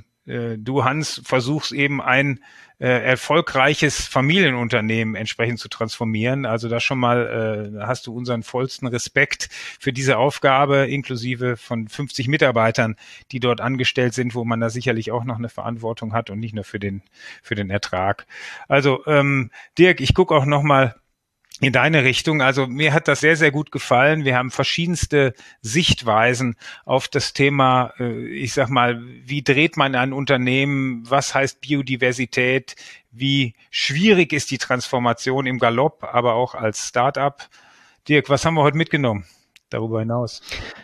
du, Hans, versuchst eben ein erfolgreiches Familienunternehmen entsprechend zu transformieren. Also da schon mal hast du unseren vollsten Respekt für diese Aufgabe, inklusive von 50 Mitarbeitern, die dort angestellt sind, wo man da sicherlich auch noch eine Verantwortung hat und nicht nur für den Ertrag. Also Dirk, ich gucke auch noch mal in deine Richtung. Also mir hat das sehr, sehr gut gefallen. Wir haben verschiedenste Sichtweisen auf das Thema, ich sag mal, wie dreht man ein Unternehmen, was heißt Biodiversität, wie schwierig ist die Transformation im Galopp, aber auch als Start-up. Dirk, was haben wir heute mitgenommen darüber hinaus?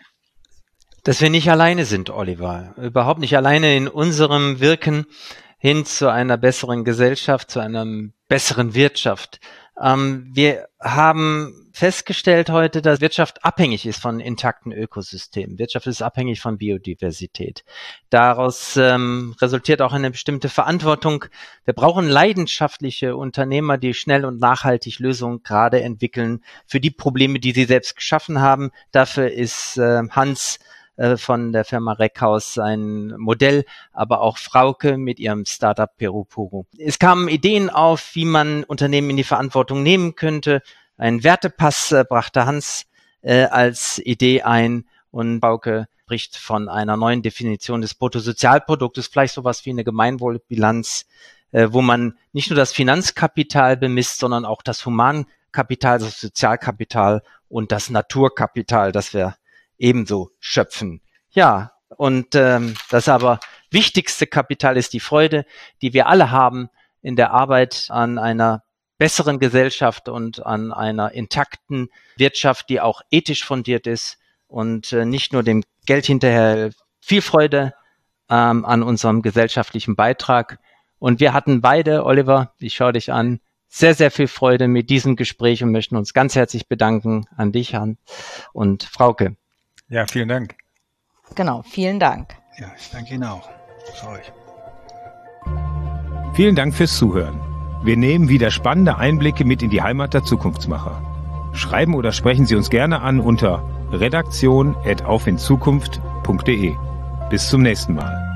Dass wir nicht alleine sind, Oliver. Überhaupt nicht alleine in unserem Wirken hin zu einer besseren Gesellschaft, zu einer besseren Wirtschaft. Wir haben festgestellt heute, dass Wirtschaft abhängig ist von intakten Ökosystemen. Wirtschaft ist abhängig von Biodiversität. Daraus resultiert auch eine bestimmte Verantwortung. Wir brauchen leidenschaftliche Unternehmer, die schnell und nachhaltig Lösungen gerade entwickeln für die Probleme, die sie selbst geschaffen haben. Dafür ist Hans von der Firma Reckhaus ein Modell, aber auch Frauke mit ihrem Startup Perupuru. Es kamen Ideen auf, wie man Unternehmen in die Verantwortung nehmen könnte. Ein Wertepass brachte Hans als Idee ein, und Frauke spricht von einer neuen Definition des Bruttosozialproduktes, vielleicht sowas wie eine Gemeinwohlbilanz, wo man nicht nur das Finanzkapital bemisst, sondern auch das Humankapital, das Sozialkapital und das Naturkapital, das wir ebenso schöpfen. Ja, und das aber wichtigste Kapital ist die Freude, die wir alle haben in der Arbeit an einer besseren Gesellschaft und an einer intakten Wirtschaft, die auch ethisch fundiert ist und nicht nur dem Geld hinterher. Viel Freude an unserem gesellschaftlichen Beitrag. Und wir hatten beide, Oliver, ich schaue dich an, sehr, sehr viel Freude mit diesem Gespräch und möchten uns ganz herzlich bedanken an dich, Hans und Frauke. Ja, vielen Dank. Genau, vielen Dank. Ja, ich danke Ihnen auch. Sorry. Vielen Dank fürs Zuhören. Wir nehmen wieder spannende Einblicke mit in die Heimat der Zukunftsmacher. Schreiben oder sprechen Sie uns gerne an unter redaktion@aufinzukunft.de. Bis zum nächsten Mal.